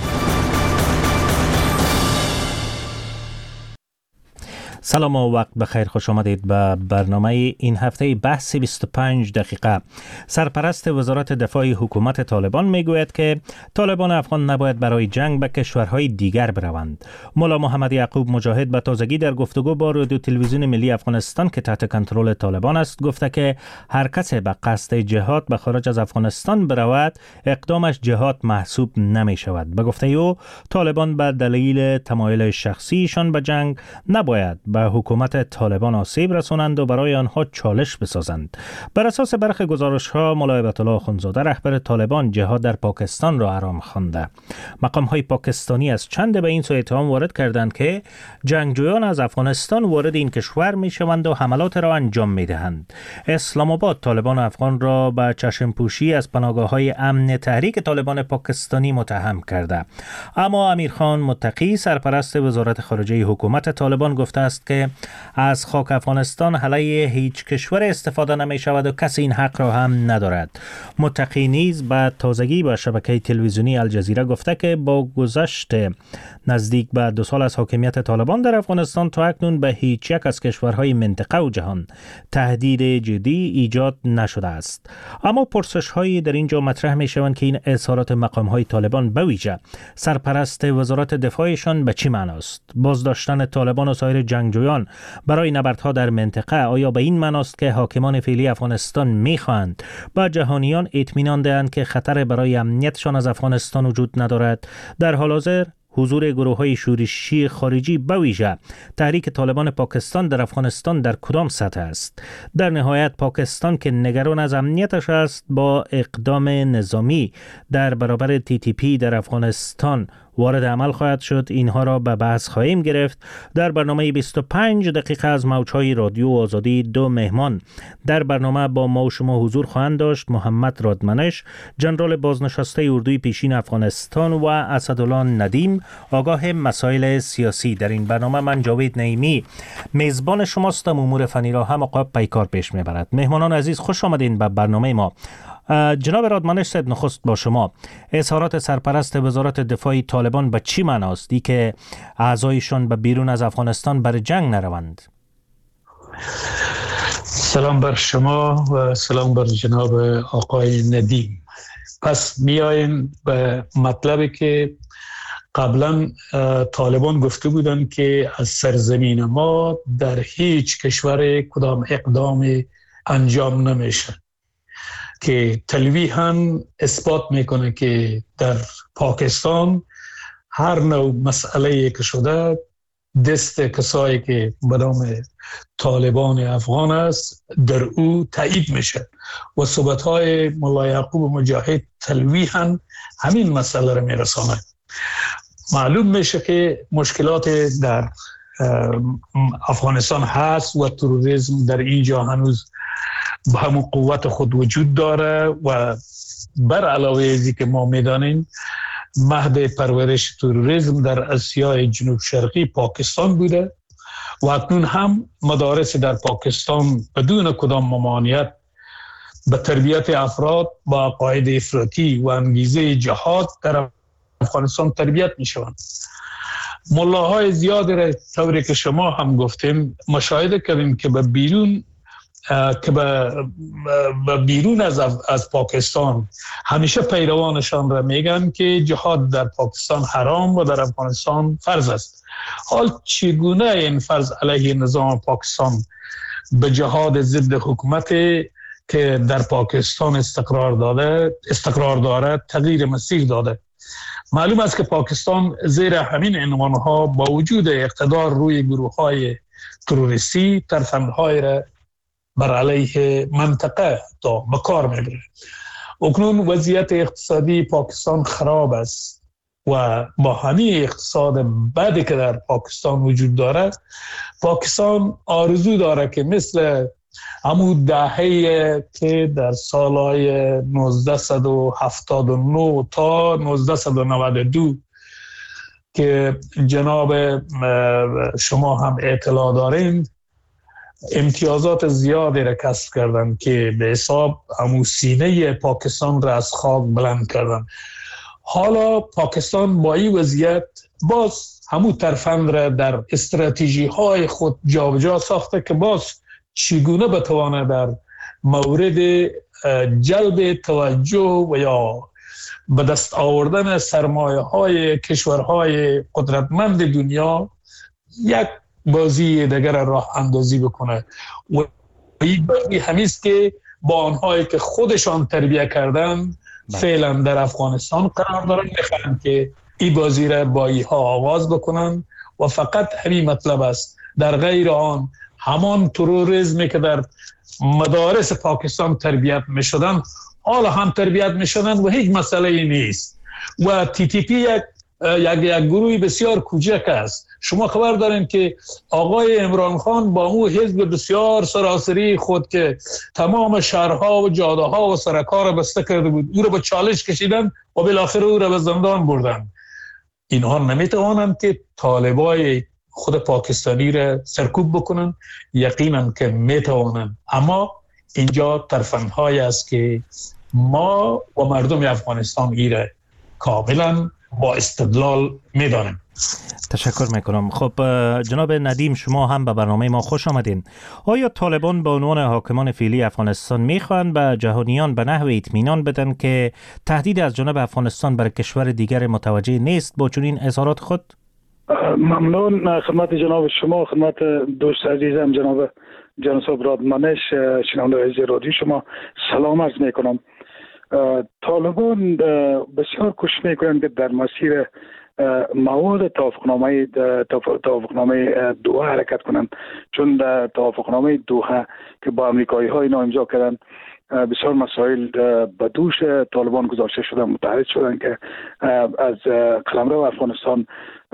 سلام و وقت بخیر، خوش آمدید به برنامه این هفته بحث بیست و پنج دقیقه. سرپرست وزارت دفاع حکومت طالبان میگوید که طالبان افغان نباید برای جنگ به کشورهای دیگر بروند. مولا محمد یعقوب مجاهد به تازگی در گفتگو با رادیو تلویزیون ملی افغانستان که تحت کنترل طالبان است گفته که هر کسی به قصد جهاد به خارج از افغانستان برود اقدامش جهاد محسوب نمی شود. به گفته او طالبان به دلیل تمایل شخصیشان به جنگ نباید به حکومت طالبان آسیب رسانند و برای آنها چالش بسازند. بر اساس برخی گزارش‌ها ملا هیبت الله اخوندزاده رهبر طالبان جهاد در پاکستان را حرام خوانده. مقام‌های پاکستانی از چند به این سو اتهام وارد کردند که جنگجویان از افغانستان وارد این کشور می‌شوند و حملات را انجام می‌دهند. اسلام آباد طالبان افغان را به چشم‌پوشی از پناهگاه‌های امن تحریک طالبان پاکستانی متهم کرده. اما امیرخان متقی سرپرست وزارت خارجه حکومت طالبان گفته است که از خاک افغانستان علیه هیچ کشور استفاده نمی شود و کسی این حق را هم ندارد. متقی نیز به تازگی با شبکه تلویزیونی الجزیره گفته که با گذشت نزدیک به دو سال از حاکمیت طالبان در افغانستان تا اکنون به هیچ یک از کشورهای منطقه و جهان تهدید جدی ایجاد نشده است. اما پرسش هایی در اینجا مطرح می شوند که این اظهارات مقام های طالبان به ویژه سرپرست وزارت دفاعشان به چی معناست؟ بازداشتن طالبان و سایر جنگجویان برای نبردها در منطقه آیا به این معناست که حاکمان فعلی افغانستان می‌خواهند با جهانیان اطمینان دهند که خطر برای امنیتشان از افغانستان وجود ندارد؟ در حال حاضر حضور گروه‌های شورشی خارجی به ویژه تحریک طالبان پاکستان در افغانستان در کدام سطح است؟ در نهایت پاکستان که نگران از امنیتش است با اقدام نظامی در برابر تی تی پی در افغانستان وارد عمل خواهد شد. اینها را به بحث خواهیم گرفت. در برنامه بیست و پنج دقیقه از موج‌های رادیو آزادی دو مهمان در برنامه با ما و شما حضور خواهند داشت: محمد رادمنش، ژنرال بازنشسته اردوی پیشین افغانستان، و اسدالله ندیم، آگاه مسائل سیاسی. در این برنامه من جاوید نعیمی میزبان شماستم. امور فنی را هم آقا پیکار پیش میبرد. مهمانان عزیز خوش آمدین به برنامه ما. جناب رادمانش سید، نخست با شما، اظهارات سرپرست وزارت دفاع طالبان به چی معناست؟ ای که اعضایشان به بیرون از افغانستان بر جنگ نروند؟ سلام بر شما و سلام بر جناب آقای ندیم. پس میاییم به مطلبی که قبلا طالبان گفته بودند که از سرزمین ما در هیچ کشور کدام اقدام انجام نمیشه، که تلویحاً اثبات میکنه که در پاکستان هر نوع مسئله که شده دست کسایی که به نام طالبان افغان است در او تایید میشه و صحبت‌های ملا یعقوب مجاهد تلویحاً همین مسئله رو میرسانه. معلوم میشه که مشکلات در افغانستان هست و تروریسم در اینجا هنوز به همون قوت خود وجود داره و بر علاوه ازی که ما میدانیم مهد پرورش تروریسم در آسیای جنوب شرقی پاکستان بوده و اکنون هم مدارس در پاکستان بدون کدام ممانعت به تربیت افراد با عقاید افراطی و انگیزه جهاد در افغانستان تربیت می شوند. ملاهای زیادی را طوری که شما هم گفتیم مشاهده کردیم که به بیرون که به بیرون از از پاکستان همیشه پیروانشان را میگن که جهاد در پاکستان حرام و در افغانستان فرض است. حال چگونه این فرض علیه نظام پاکستان به جهاد ضد حکومت که در پاکستان استقرار داده استقرار داره تغییر مسیر داده؟ معلوم است که پاکستان زیر همین عنوانها با وجود اقتدار روی گروه‌های تروریستی ترفندهای را بر علیه منطقه تا به کار میبره. اکنون وضعیت اقتصادی پاکستان خراب است و با همین اقتصاد بدی که در پاکستان وجود داره پاکستان آرزو داره که مثل همون دهه‌ای که در سالهای نوزده هفتاد و نه تا نوزده نود و دو که جناب شما هم اطلاع دارین امتیازات زیادی را کسب کردن که به حساب همون سینه پاکستان را از خاک بلند کردن. حالا پاکستان با این وضعیت باز همون ترفند را در استراتژی های خود جابجا ساخته که باز چگونه بتوانه در مورد جلب توجه و یا به دست آوردن سرمایه های کشورهای قدرتمند دنیا یک بازی دیگر راه اندازی بکنه و این بازی همیست که با آنهایی که خودشان تربیه کردن فعلا در افغانستان قرار دارن میخوان که این بازی را با اینها آغاز بکنن و فقط همین مطلب است. در غیر آن همان تروریسمی که در مدارس پاکستان تربیت می شدن حالا هم تربیت می شدن و هیچ مسئله ای نیست و تی تی پی یک یک یک گروهی بسیار کوچک است. شما خبر دارین که آقای عمران خان با اون حزب بسیار سراسری خود که تمام شهرها و جاده ها و سرک‌ها را بسته کرده بود او را به چالش کشیدن و بالاخره او را به زندان بردن. اینها نمیتوانند که طالبای خود پاکستانی را سرکوب بکنن؟ یقینا که میتوانند، اما اینجا ترفندهای است که ما و مردم افغانستان ایره کاملا با استدلال میدانیم. تشکر میکنم. خب جناب ندیم، شما هم به برنامه ما خوش آمدین. آیا طالبان به عنوان حاکمان فعلی افغانستان میخوان به جهانیان به نحو اطمینان بدن که تهدید از جانب افغانستان بر کشور دیگر متوجه نیست با چنین اظهارات خود؟ ممنون خدمت جناب شما، خدمت دوست عزیزم جناب جناب رادمانش، شنونده عزیز رادیو شما سلام عرض میکنم. طالبان بسیار کوشش میکنند که در مسیر مواد توافقنامه توافقنامه دوحه حرکت کنند، چون در توافقنامه دوحه که با امریکایی ها اینا امضا کردن بسیار مسائل به دوش طالبان گذاشته شدن، متعهد شدن که از قلمرو افغانستان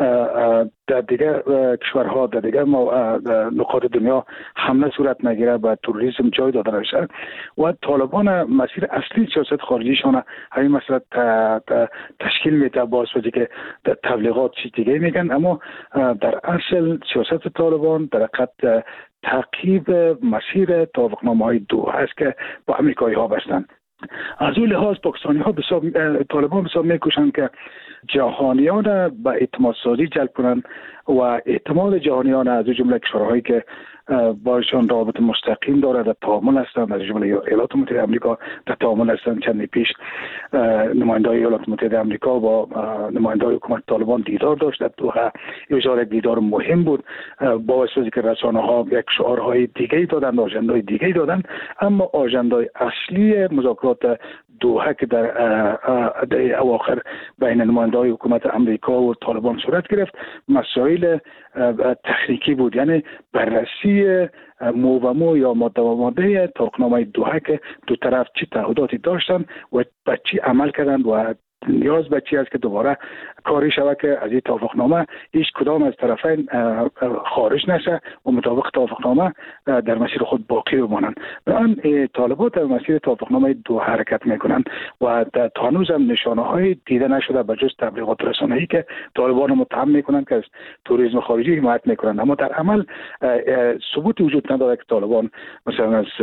در دیگر کشورها در دیگر نقاط دنیا حمله صورت نگیره و تروریسم جای داده نشه و طالبان مسیر اصلی سیاست خارجیشان همین مسئله تشکیل میده، باعث بشه که در تبلیغات چیز دیگه میگن، اما در اصل سیاست طالبان در حقیقت تعقیب مسیر توافقنامه های دوحه است که با امریکایی ها بستن. از اون لحاظ پاکستانی ها بسیار طالبان بسیار میکوشند که جهانیان به اعتماد سازی جلب کنند و اعتماد جهانیان از جمله کشورهایی که باشون رابط مستقیم داره در تعامل هستند، از جمله ایالات متحده آمریکا در تعامل هستند. چند پیش نماینده‌های ایالات متحده آمریکا با نماینده‌های حکومت طالبان دیدار داشت. در دوحه یک دیدار مهم بود، با واسطه که رسانه‌ها یک شعارهای دیگه دادن، آژندای دیگه دادن، اما آژندای اصلی مذاکرات دوحه که در اواخر بین نماینده‌های حکومت آمریکا و طالبان صورت گرفت مسائل تکنیکی بود، یعنی بررسی مو و مو یا ماده و ماده توافقنامه دوحه که دو طرف چه تعهداتی داشتن و به چی عمل کردند و نیاز به چی است که دوباره کاری شود که از این توافقنامه هیچ کدام از طرفین خارج نشه و مطابق توافقنامه در مسیر خود باقی بمانند. آن طالبان در مسیر توافقنامه دو حرکت میکنند و تا هنوز هم نشانه های دیده نشده به جز تبلیغات رسانه‌ای که طالبان متهم میکنند که از توریسم خارجی حمایت میکنند، اما در عمل ثبوتی وجود نداره که طالبان مثلا از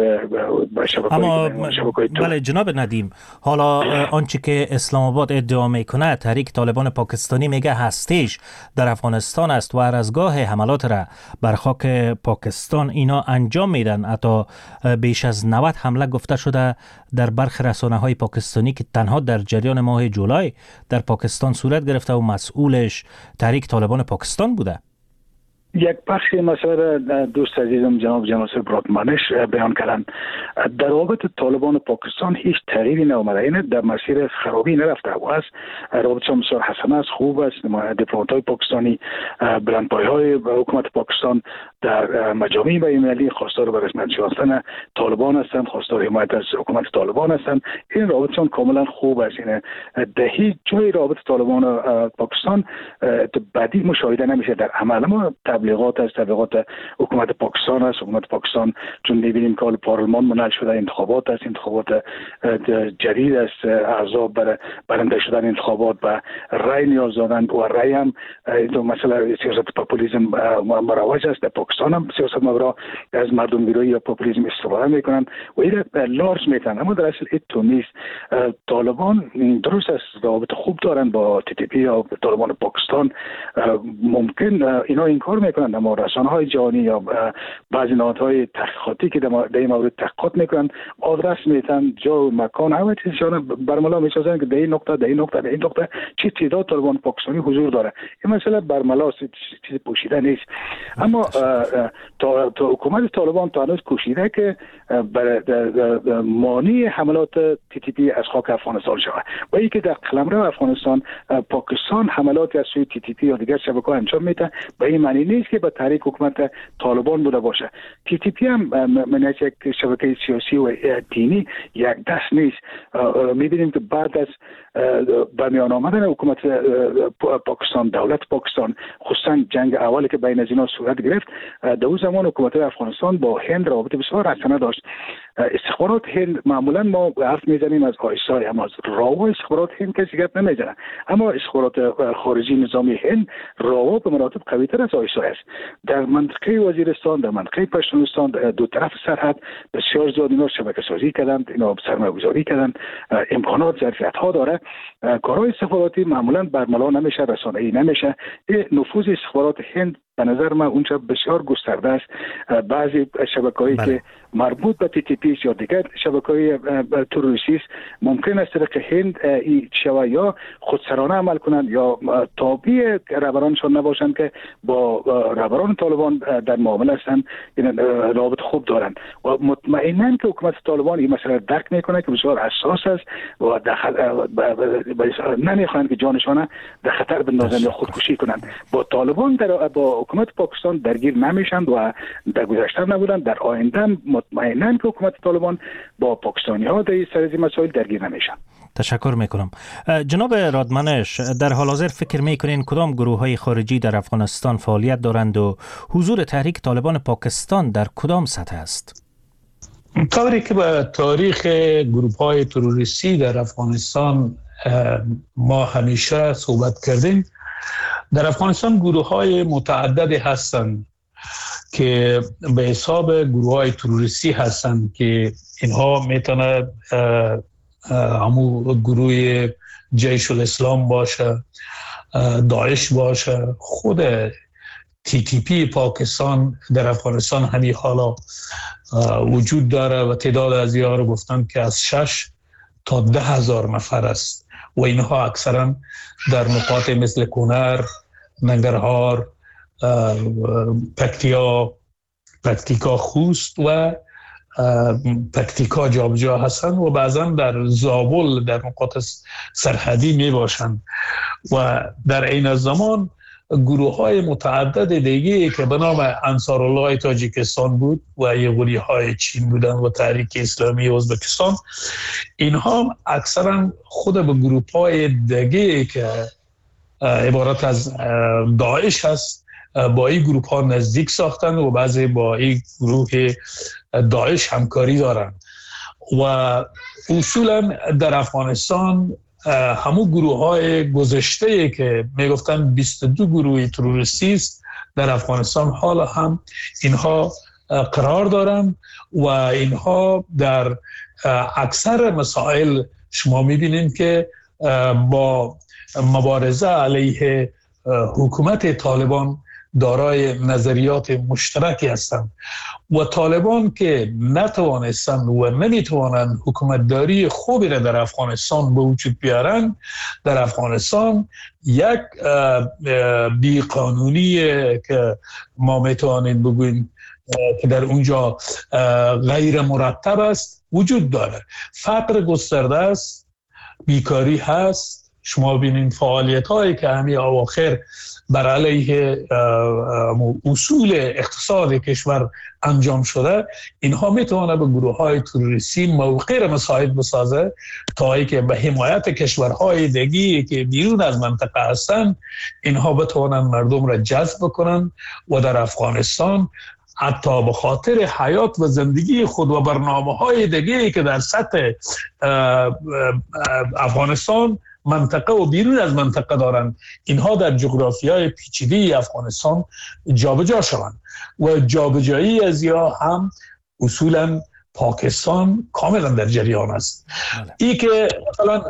اما بله جناب ندیم، حالا آنچه که اسلام آباد ادعا میکنه تحریک طالبان پاکستانی میگه هستش در افغانستان است و هر از گاه حملات را بر خاک پاکستان اینا انجام میدن. حتی بیش از نود حمله گفته شده در برخی رسانه‌های پاکستانی که تنها در جریان ماه جولای در پاکستان صورت گرفته و مسئولش تحریک طالبان پاکستان بوده. یک بخش مسئله دوست عزیزم جناب جناسب برادمانش بیان کردن. در رابط طالبان پاکستان هیچ تغییری نآمده، این در مسیر خرابی نرفته و است. رابطه بسیار حسن است، خوب است. دیپلمات‌های پاکستانی، بلندپایه‌های حکومت پاکستان در مجامع بین‌المللی خواستار به رسمیت شناختن طالبان هستند، خواستار حمایت از حکومت طالبان هستند. این رابطه کاملا خوب است. این در هیچ جای رابطه طالبان پاکستان بدی مشاهده نمیشه در عمل. ما تبلیغات از تبلیغات حکومت پاکستان است. حکومت پاکستان چون می‌بینیم که پارلمان منعقد شده، انتخابات است، انتخابات جدید است، احزاب برای برنده شدن انتخابات و رای نیاز دارن و رای هم دو مسئله سیاست پاپولیسم مروج است. در پاکستان هم سیاست مورا از مردم گرایی یا پاپولیسم استفاده میکنن و این لارج میتن، اما در اصل این نیست. طالبان درست است رابطه خوب دارن با تی تی پی یا طالبان پاکستان، ممکن اینا این کار میکنن، اما رسانه‌های جهانی یا بعضی نهادهای تحقیقاتی که در این مورد تحقیقات میکنن آدرس میتن جا و مکان همه چیزشون برملا میسازن که در این نقطه در این نقطه در این نقطه چه تعداد طالبان پاکستانی حضور داره. این مسئله برملا چیز پوشیده نیست، اما تا حکومت طالبان تا هنوز کوشیده که مانع حملات تی تی پی از خاک افغانستان شود و اینکه در قلمرو افغانستان پاکستان حملاتی از سوی تی تی پی یا دیگر شبکه‌ها انجام میده به این معنی نیست که به تحریک حکومت طالبان بوده باشه. تی تی پی هم من یک شبکه سیاسی و دینی یک دست نیست. میبینیم که بعد از به میان آمدن حکومت پاکستان، دولت پاکستان، خصوصا جنگ اولی که بین از اینا صورت گرفت، در اون زمان حکومت افغانستان با هند رابطه بسیار حسنه داشت. استخبارات هند معمولا ما حرف میزنیم از آیسای، اما از راو استخبارات هند کسی گپ نمیزنه، اما استخبارات خارجی نظامی هند راو به مراتب قوی‌تر از آیسای است. در منطقه وزیرستان، در منطقه پشتونستان، دو طرف سرحد بسیار زیاد اینا شبکه سازی کردند، اینا سرمایه‌گذاری کردند، امکانات ظرفیت‌ها داره. کارهای استخباراتی معمولا برملا نمیشه، رسانه‌ای نمیشه. نفوذ استخبارات هند به نظر من اونجا بسیار گسترده است. بعضی شبکه‌هایی بله. که مربوط به تی تی پی یا دیگر شبکه‌های تروریستی ممکن است که هند شوی یا خودسرانه عمل کنند یا تابع رهبرانشان نباشند که با رهبران طالبان در معامله هستند، این رابط خوب دارند و مطمئناً که حکومت طالبان این مسئله درک میکنه که بسیار حساس است و نمیخواهند که جانشان در خطر بندازند یا خودکشی کنند. با طالبان در با حکومت پاکستان درگیر نمیشند و در گذشته نبودند، در آینده مطمئناً که حکومت طالبان با پاکستانی ها در این سر مسائل درگیر نمیشن. تشکر میکنم. جناب رادمنش، در حال حاضر فکر میکنین کدام گروه های خارجی در افغانستان فعالیت دارند و حضور تحریک طالبان پاکستان در کدام سطح است؟ طوری که به تاریخ گروه های تروریستی در افغانستان ما همیشه صحبت کردیم، در افغانستان گروه های متعددی هستند که به حساب گروه های تروریستی هستند که اینها میتونه همو گروه جیش الاسلام باشه، داعش باشه، خود تی تی پی پاکستان در افغانستان همین حالا وجود داره و تعداد از اینها رو گفتن که از شش تا ده هزار نفر است و اینها اکثرا در نقاط مثل کنر، ننگرهار، پکتیا، پکتیکا خوست و پکتیکا جابجا هستند و بعضا در زابل در نقاط سرحدی می باشند و در این زمان گروه های متعدد دیگه که به نام انصارالله تاجیکستان بود و یغوری های چین بودن و تحریک اسلامی ازبکستان، اینها اکثرا خود به گروه های دیگه که عبارت از داعش هست با این گروه ها نزدیک ساختن و بعضی با این گروه داعش همکاری دارن و اصولا در افغانستان همو گروه های گذشته که میگفتن بیست و دو گروه تروریستی است در افغانستان حالا هم اینها قرار دارن و اینها در اکثر مسائل شما میبینید که با مبارزه علیه حکومت طالبان دارای نظریات مشترکی هستند و طالبان که نتوانستند و نمیتوانند حکومتداری خوبی را در افغانستان به وجود بیارن، در افغانستان یک بیقانونی که ما میتوانیم بگوییم که در اونجا غیر مرتب است وجود داره. فقر گسترده است، بیکاری هست. شما بینید فعالیت هایی که همین اواخر بر علیه اصول اقتصاد کشور انجام شده، اینها میتونه به گروه های تروریستی موقع را مساعد بسازه تا ای که به حمایت کشورهای دیگی که بیرون از منطقه هستند اینها بتوانند مردم را جذب کنند و در افغانستان حتی به خاطر حیات و زندگی خود و برنامه های دیگه که در سطح افغانستان منطقه و بیرون از منطقه دارند، اینها در جغرافیای پیچیده افغانستان جابجا شوند و جابجایی از یا هم اصولا پاکستان کاملا در جریان است. ای که مثلا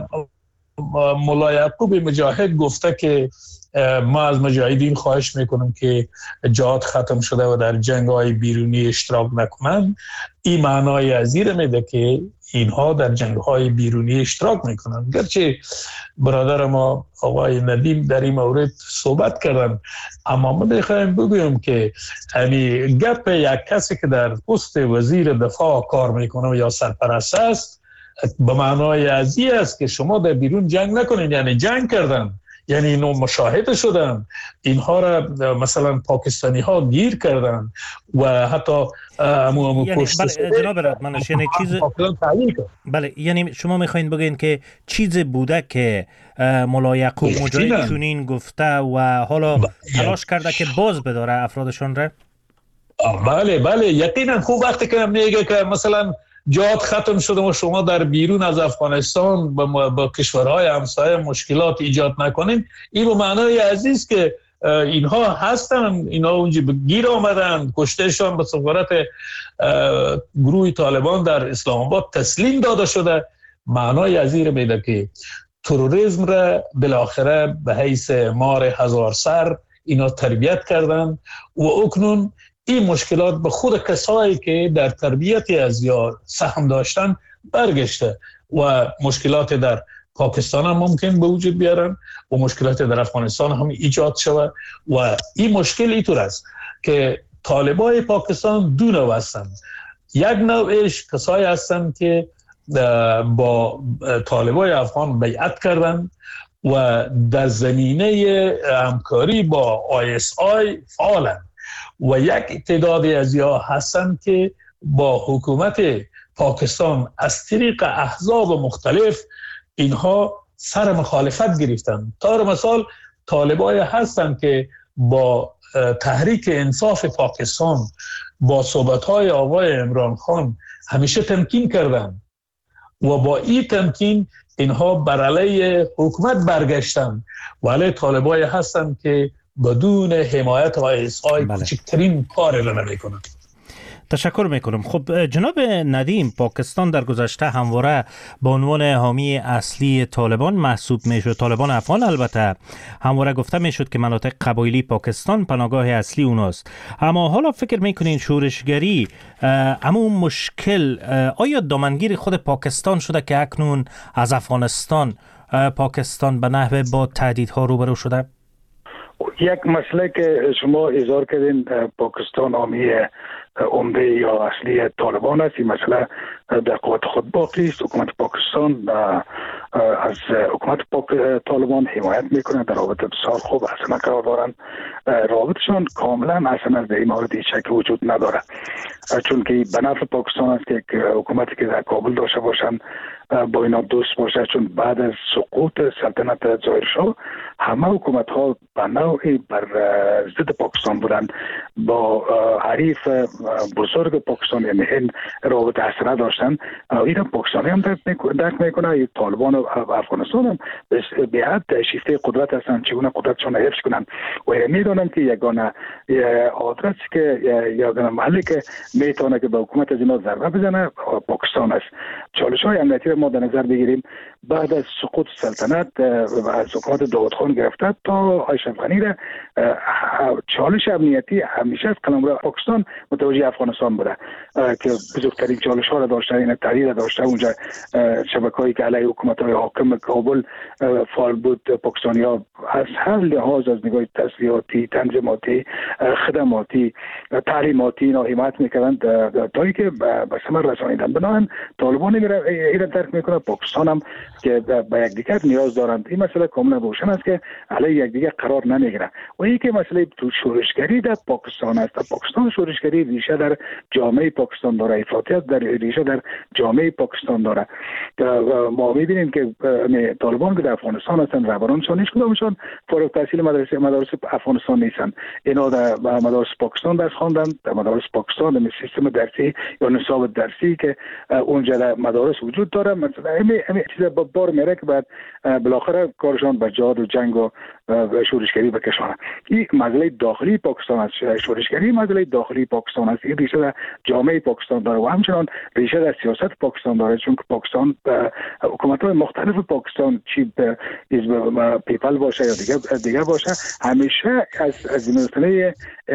مولا یعقوب مجاهد گفته که ما از مجاهدین خواهش میکنم که جهاد ختم شده و در جنگ های بیرونی اشتراک نکنند، این معنای ازیر میده که اینها در جنگ های بیرونی اشتراک میکنند. گرچه برادر ما آقای ندیم در این مورد صحبت کردن، اما ما بخوایم بگویم که یعنی گپ یک کسی که در پست وزیر دفاع کار میکنه یا سرپرست است به معنای ازی است که شما در بیرون جنگ نکنید، یعنی جنگ کردن، یعنی اینو مشاهده شدن، اینها را مثلا پاکستانی ها گیر کردن و حتی امو امو یعنی پشت بله جناب رادمنش یعنی چیز بله یعنی شما میخواین بگین که چیز بوده که مولا یعقوب مجاهد چنین گفته و حالا تلاش کرده که باز بداره افرادشون را؟ بله بله یقینا. خوب وقتی که میگه که مثلا جهاد ختم شده و شما در بیرون از افغانستان با, با کشورهای همسایه مشکلات ایجاد نکنین، این به معنای عزیز که اینها هستن، اینها اونجا گیر آمدن، کشتهشان به سفارت گروه طالبان در اسلام آباد تسلیم داده شده. معنای عزیز میده که تروریسم را بالاخره به حیث مار هزار سر اینا تربیت کردن و اکنون این مشکلات به خود کسایی که در تربیت از یا سهم داشتن برگشته و مشکلات در پاکستان هم ممکن به وجود بیارن و مشکلات در افغانستان هم ایجاد شود و این مشکل اینطور است که طالبای پاکستان دو نوع هستند. یک نوعش کسایی هستند که با طالبای افغان بیعت کردن و در زمینه همکاری با آی اس آی فعالند و یک تعدادی از یا هستند که با حکومت پاکستان از طریق احزاب مختلف اینها سر مخالفت گرفتند. طور مثال طالبای هستند که با تحریک انصاف پاکستان با صحبت‌های آقای عمران خان همیشه تمکین کردند و با این تمکین اینها بر علیه حکومت برگشتند، ولی طالبای هستند که بدون حمایت آی اس آی کوچکترین کار را نمی‌کنند. تشکر میکنم. خب جناب ندیم، پاکستان در گذشته همواره به عنوان حامی اصلی طالبان محسوب میشد، طالبان افغان البته همواره گفته میشد که مناطق قبایلی پاکستان پناهگاه اصلی اوناست. اما حالا فکر میکنین شورشگری اما مشکل آیا دامنگیر خود پاکستان شده که اکنون از افغانستان پاکستان به نحوه با تهدیدها روبرو شده؟ یک مسئله که شما اظهار کردین پاکستان حامی عمده یا اصلی طالبان است، این مسئله در قوت خود باقی است. حکومت پاکستان از حکومت پاک طالبان حمایت میکنه، در رابطه بسیار خوب اصلا قرار دارند. رابطشان کاملا اصلا از این مورد هیچ شکی وجود نداره، چون که به نفع پاکستان است که حکومتی که در کابل داشته باشند با اینا دوست باشه، چون بعد از سقوط سلطنت ظاهر شاه همه حکومت ها به نوعی بر ضد پاکستان بودند، با حریف بزرگ پاکستان یعنی هند رابطه حسنه داشتن. اینا پاکستانی هم درک میکنه، طالبان و افغانستان هم به حد شیفته قدرت هستند، چگونه قدرتشان حفظ کنند. و میدونم که یگانه آدرس که یگانه محلی که میتونه که به حکومت از اینا ضربه بزنه پاکستان است. چالش های امنیتی ما در نظر بگیریم، بعد از سقوط سلطنت و از حکومت داود خان گرفته تا اشرف غنی را چالش امنیتی همیشه از قلمرو پاکستان متوجه افغانستان بوده که بزرگترین چالش ها را داشته، این تحریر داشته. اونجا شبکه‌ای که علیه حکومت های حاکم کابل فعال بود، پاکستانی ها از هر لحاظ از نگاه تسلیحاتی، تنظیماتی، خدماتی، تعلیماتی اینا حمایت میکردند تا اینکه به ثمر رسانیدن. بنابراین طالبان این را درک میکنه، پاکستان هم که به یکدیگر نیاز دارند. این مسئله کاملا روشن است که علیه یکدیگر قرار نمیگیره. و این که مسئله تو شورشگری در پاکستان است. پاکستان شورشگری ریشه در جامعه پاکستان داره، افراطیت در ریشه در جامعه پاکستان داره. ما میبینیم که طالبان که در افغانستان هستند، رهبرانشان هیچ کدامشان فارغ التحصیل مدرسه مدارس افغانستان نیستند. اینا در مدارس پاکستان درس خواندند، در مدارس پاکستان در سیستم درسی یا نصاب درسی که اونجا در مدارس وجود داره، مثلا همین همین چیز با بار میره که بعد بالاخره کارشان به جهاد و جنگ و شورشگری بکشانه. این مسئله داخلی پاکستان است. شورشگری مسئله داخلی پاکستان است. این ریشه در جامعه پاکستان داره و همچنان ریشه در سیاست پاکستان داره، چون که پاکستان حکومت‌های مختلف پاکستان چی حزب پیپل باشه یا دیگه دیگه باشه، همیشه از از مسئله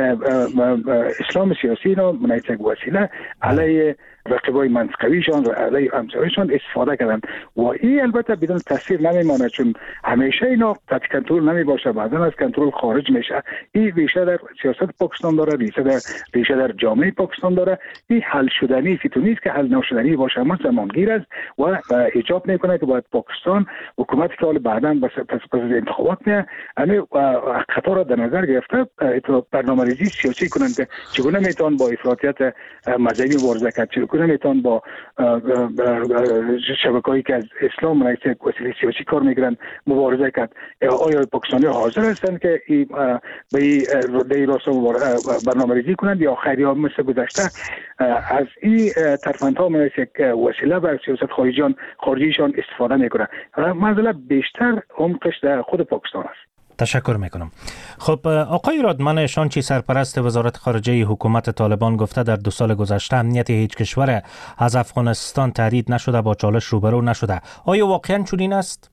اسلام سیاسی رو منعکس وسیله علیه رقیبای منطقویشان و علیه همسایه‌شان استفاده کردن. و این البته بدون تاثیر نمیمانه، چون همیشه اینا تحت کنترل نمی باشه، بعدا از کنترل خارج میشه. این ریشه در سیاست پاکستان داره، ریشه در ریشه در جامعه پاکستان داره. این حل شدنی فیتو نیست که حل نشدنی باشه، اما زمانگیر است و ایجاب میکنه که باید پاکستان حکومتی که حالا بعدا پس پس از انتخابات میاد همه خطا را در نظر گرفته برنامه‌ریزی سیاسی کنن که چگونه میتونن با افراطیت مذهبی مبارزه کرد، چگونه میتونن با شبکه‌ای که از اسلام منعکس وسیله سیاسی کار میگیرن مبارزه کرد. آیا پاکستانی حاضر هستند که به این راستا برنامه‌ریزی کنند یا خیلی ها مثل گذشته از این ترفندها منعکس وسیله بر سیاست خارجیان خارجیشان استفاده میکنند؟ مسئله بیشتر عمقش در خود پاکستان است. تشکر میکنم. خب آقای رادمان شانچی، سرپرست وزارت خارجه حکومت طالبان، گفته در دو سال گذشته امنیت هیچ کشور از افغانستان تهدید نشده، با چالش روبرو نشده. آیا واقعا چنین است؟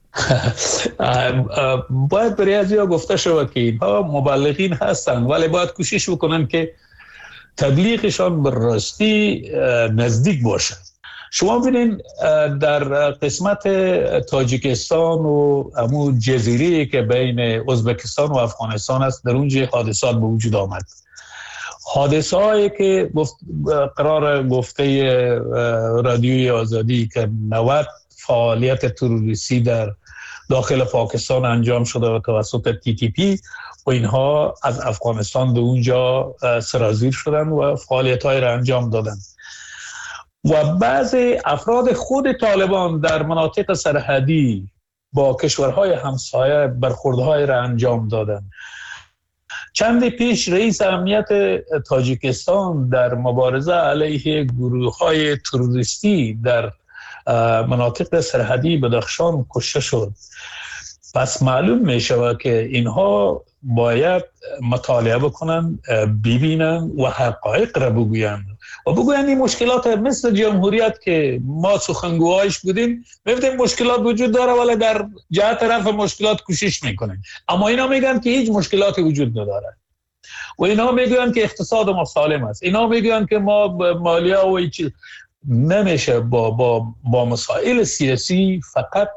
باید برای ازیا گفته شود که اینها مبلغین هستند، ولی باید کوشش بکنن که تبلیغشان به راستی نزدیک باشد. شما ببینید در قسمت تاجیکستان و امو جزیره که بین ازبکستان و افغانستان است، در اونجا حادثات به وجود آمد. حادثه هایی که قرار گفته رادیوی آزادی که نود فعالیت تروریستی در داخل پاکستان انجام شده و توسط تی تی پی و اینها از افغانستان به اونجا سرازیر شدن و فعالیت های را انجام دادن. و بعضی افراد خود طالبان در مناطق سرحدی با کشورهای همسایه برخوردهای را انجام دادند. چند پیش رئیس امنیت تاجیکستان در مبارزه علیه گروه‌های تروریستی در مناطق سرحدی بدخشان کشته شد. پس معلوم می شود که اینها باید مطالعه بکنن، ببینن و حقایق را بگوین و بگوین این مشکلات مثل جمهوریت که ما سخنگوهایش بودیم می‌بینیم مشکلات وجود داره ولی در جهت رفع مشکلات کوشش میکنن، اما اینا میگن که هیچ مشکلاتی وجود نداره و اینا میگن که اقتصاد ما سالم است، اینا میگن که ما مالیه و هیچ نمیشه. با با با مسائل سیاسی فقط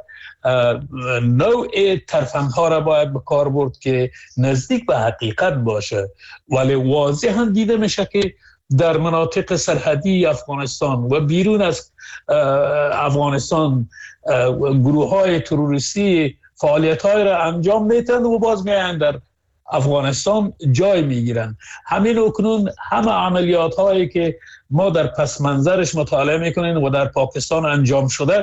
نوع ترفندها را باید به کار برد که نزدیک به حقیقت باشه، ولی واضح هم دیده میشه که در مناطق سرحدی افغانستان و بیرون از افغانستان گروه های تروریستی فعالیت های را انجام میتند و باز میان در افغانستان جای میگیرن. همین اکنون همه عملیات هایی که ما در پس منظرش مطالعه میکنین و در پاکستان انجام شده،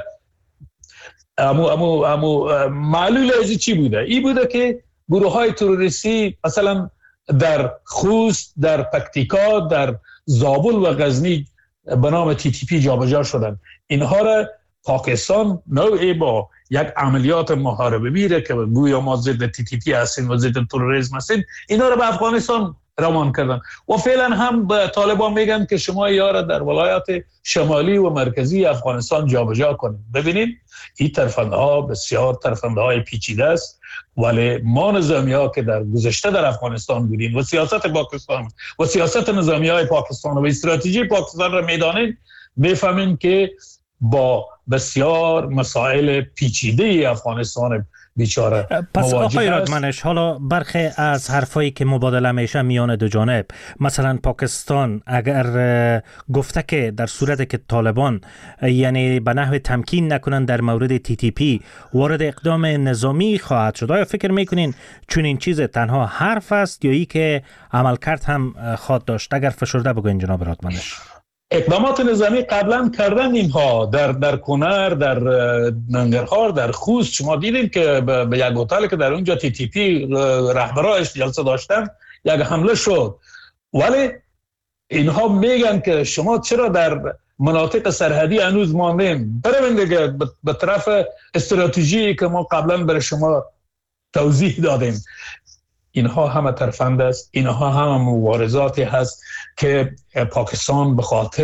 امو امو امو معلول از چی بوده؟ این بوده که گروه های تروریستی مثلا در خوست، در پکتیکا، در زابل و غزنی به نام تی تی پی جابجا شدن. اینها را پاکستان نوعی با یک عملیات محاربه میره که گویا ما ضد تی تی پی هستیم و ضد تروریسم هستیم، اینا را به افغانستان روان کردن و فعلا هم به طالبان میگن که شما یارا در ولایات شمالی و مرکزی افغانستان جابجا کنید. ببینید این ترفندها بسیار ترفندهای پیچیده است، ولی ما نظامی ها که در گذشته در افغانستان بودیم و سیاست پاکستان و سیاست نظامی های پاکستان و استراتژی پاکستان را میدانیم، میفهمیم که با بسیار مسائل پیچیده افغانستان بیچاره پس آقای است. رادمنش، حالا برخی از حرفایی که مبادله میشه میان دو جانب، مثلا پاکستان اگر گفته که در صورتی که طالبان یعنی به نحو تمکین نکنن در مورد تی تی پی وارد اقدام نظامی خواهد شد، آیا فکر میکنین چون این چیز تنها حرف است یا ای که عملکرد هم خواهد داشت؟ اگر فشرده بگوین جناب رادمنش. اقدامات نظامی قبلا کردن اینها در در کنر، در ننگرهار، در خوست. شما دیدین که به یک هتل که در اونجا تی تی پی رهبرایش جلسه داشتن یک حمله شد، ولی اینها میگن که شما چرا در مناطق سرحدی هنوز ماندین؟ بروین دیگه به طرف استراتژی که ما قبلا برای شما توضیح دادیم. اینها همه ترفند است، اینها همه مبارزاتی هست که پاکستان به خاطر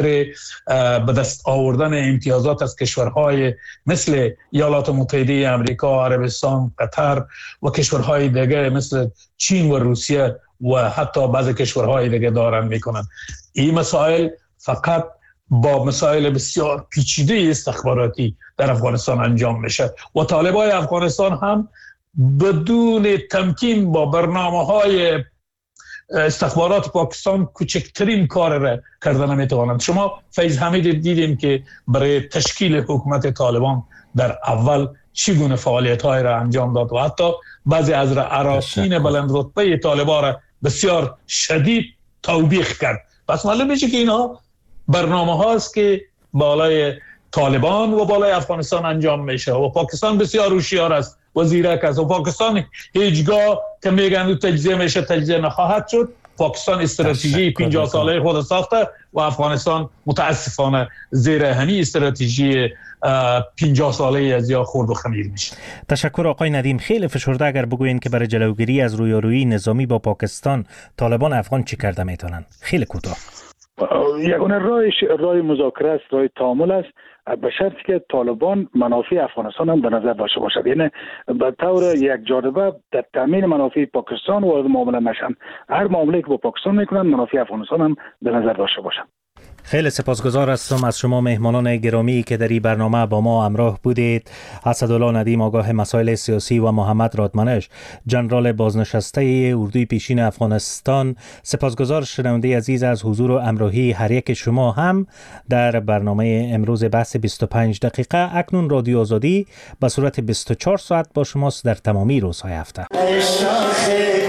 به دست آوردن امتیازات از کشورهای مثل ایالات متحده آمریکا، عربستان، قطر و کشورهای دیگه مثل چین و روسیه و حتی بعضی کشورهای دیگه دارن میکنن. این مسائل فقط با مسائل بسیار پیچیده استخباراتی در افغانستان انجام میشه و طالبای افغانستان هم بدون تمکین با برنامه‌های استخبارات پاکستان کوچکترین کار را کردن نمیتوانند. شما فیض حمید دیدیم که برای تشکیل حکومت طالبان در اول چگونه فعالیت‌های را انجام داد و حتی بعضی از اراکین بلند رتبه طالبان را بسیار شدید توبیخ کرد. پس معلوم میشه که اینها برنامه هاست که بالای طالبان و بالای افغانستان انجام میشه و پاکستان بسیار هوشیار است و زیرک است و پاکستان هیچگاه که میگن تجزیه میشه تجزیه نخواهد شد. پاکستان استراتژی پنجاه ساله خود ساخته و افغانستان متاسفانه زیر همین استراتژی پنجاه ساله از یا خورد و خمیر میشه. تشکر آقای ندیم. خیلی فشرده اگر بگوین که برای جلوگیری از رویارویی نظامی با پاکستان طالبان افغان چی کرده میتونن؟ خیلی کوتاه. یگانه راهش راه مذاکره است، راه تعامل است، به شرطی که طالبان منافع افغانستان هم به نظر داشته باشد، یعنی به طور یک جانبه در تامین منافع پاکستان وارد معامله نشن. هر معامله که با پاکستان میکنن منافع افغانستان هم به نظر داشته باشد. خیلی سپاسگزار هستم از شما مهمانان گرامی که در این برنامه با ما همراه بودید. اسدالله ندیم آگاه مسائل سیاسی و محمد رادمنش جنرال بازنشسته اردوی پیشین افغانستان. سپاسگزار شنونده عزیز از حضور و همراهی هر یک شما هم در برنامه امروز بحث بیست و پنج دقیقه. اکنون رادیو آزادی به صورت بیست و چهار ساعت با شماست در تمامی روزهای هفته.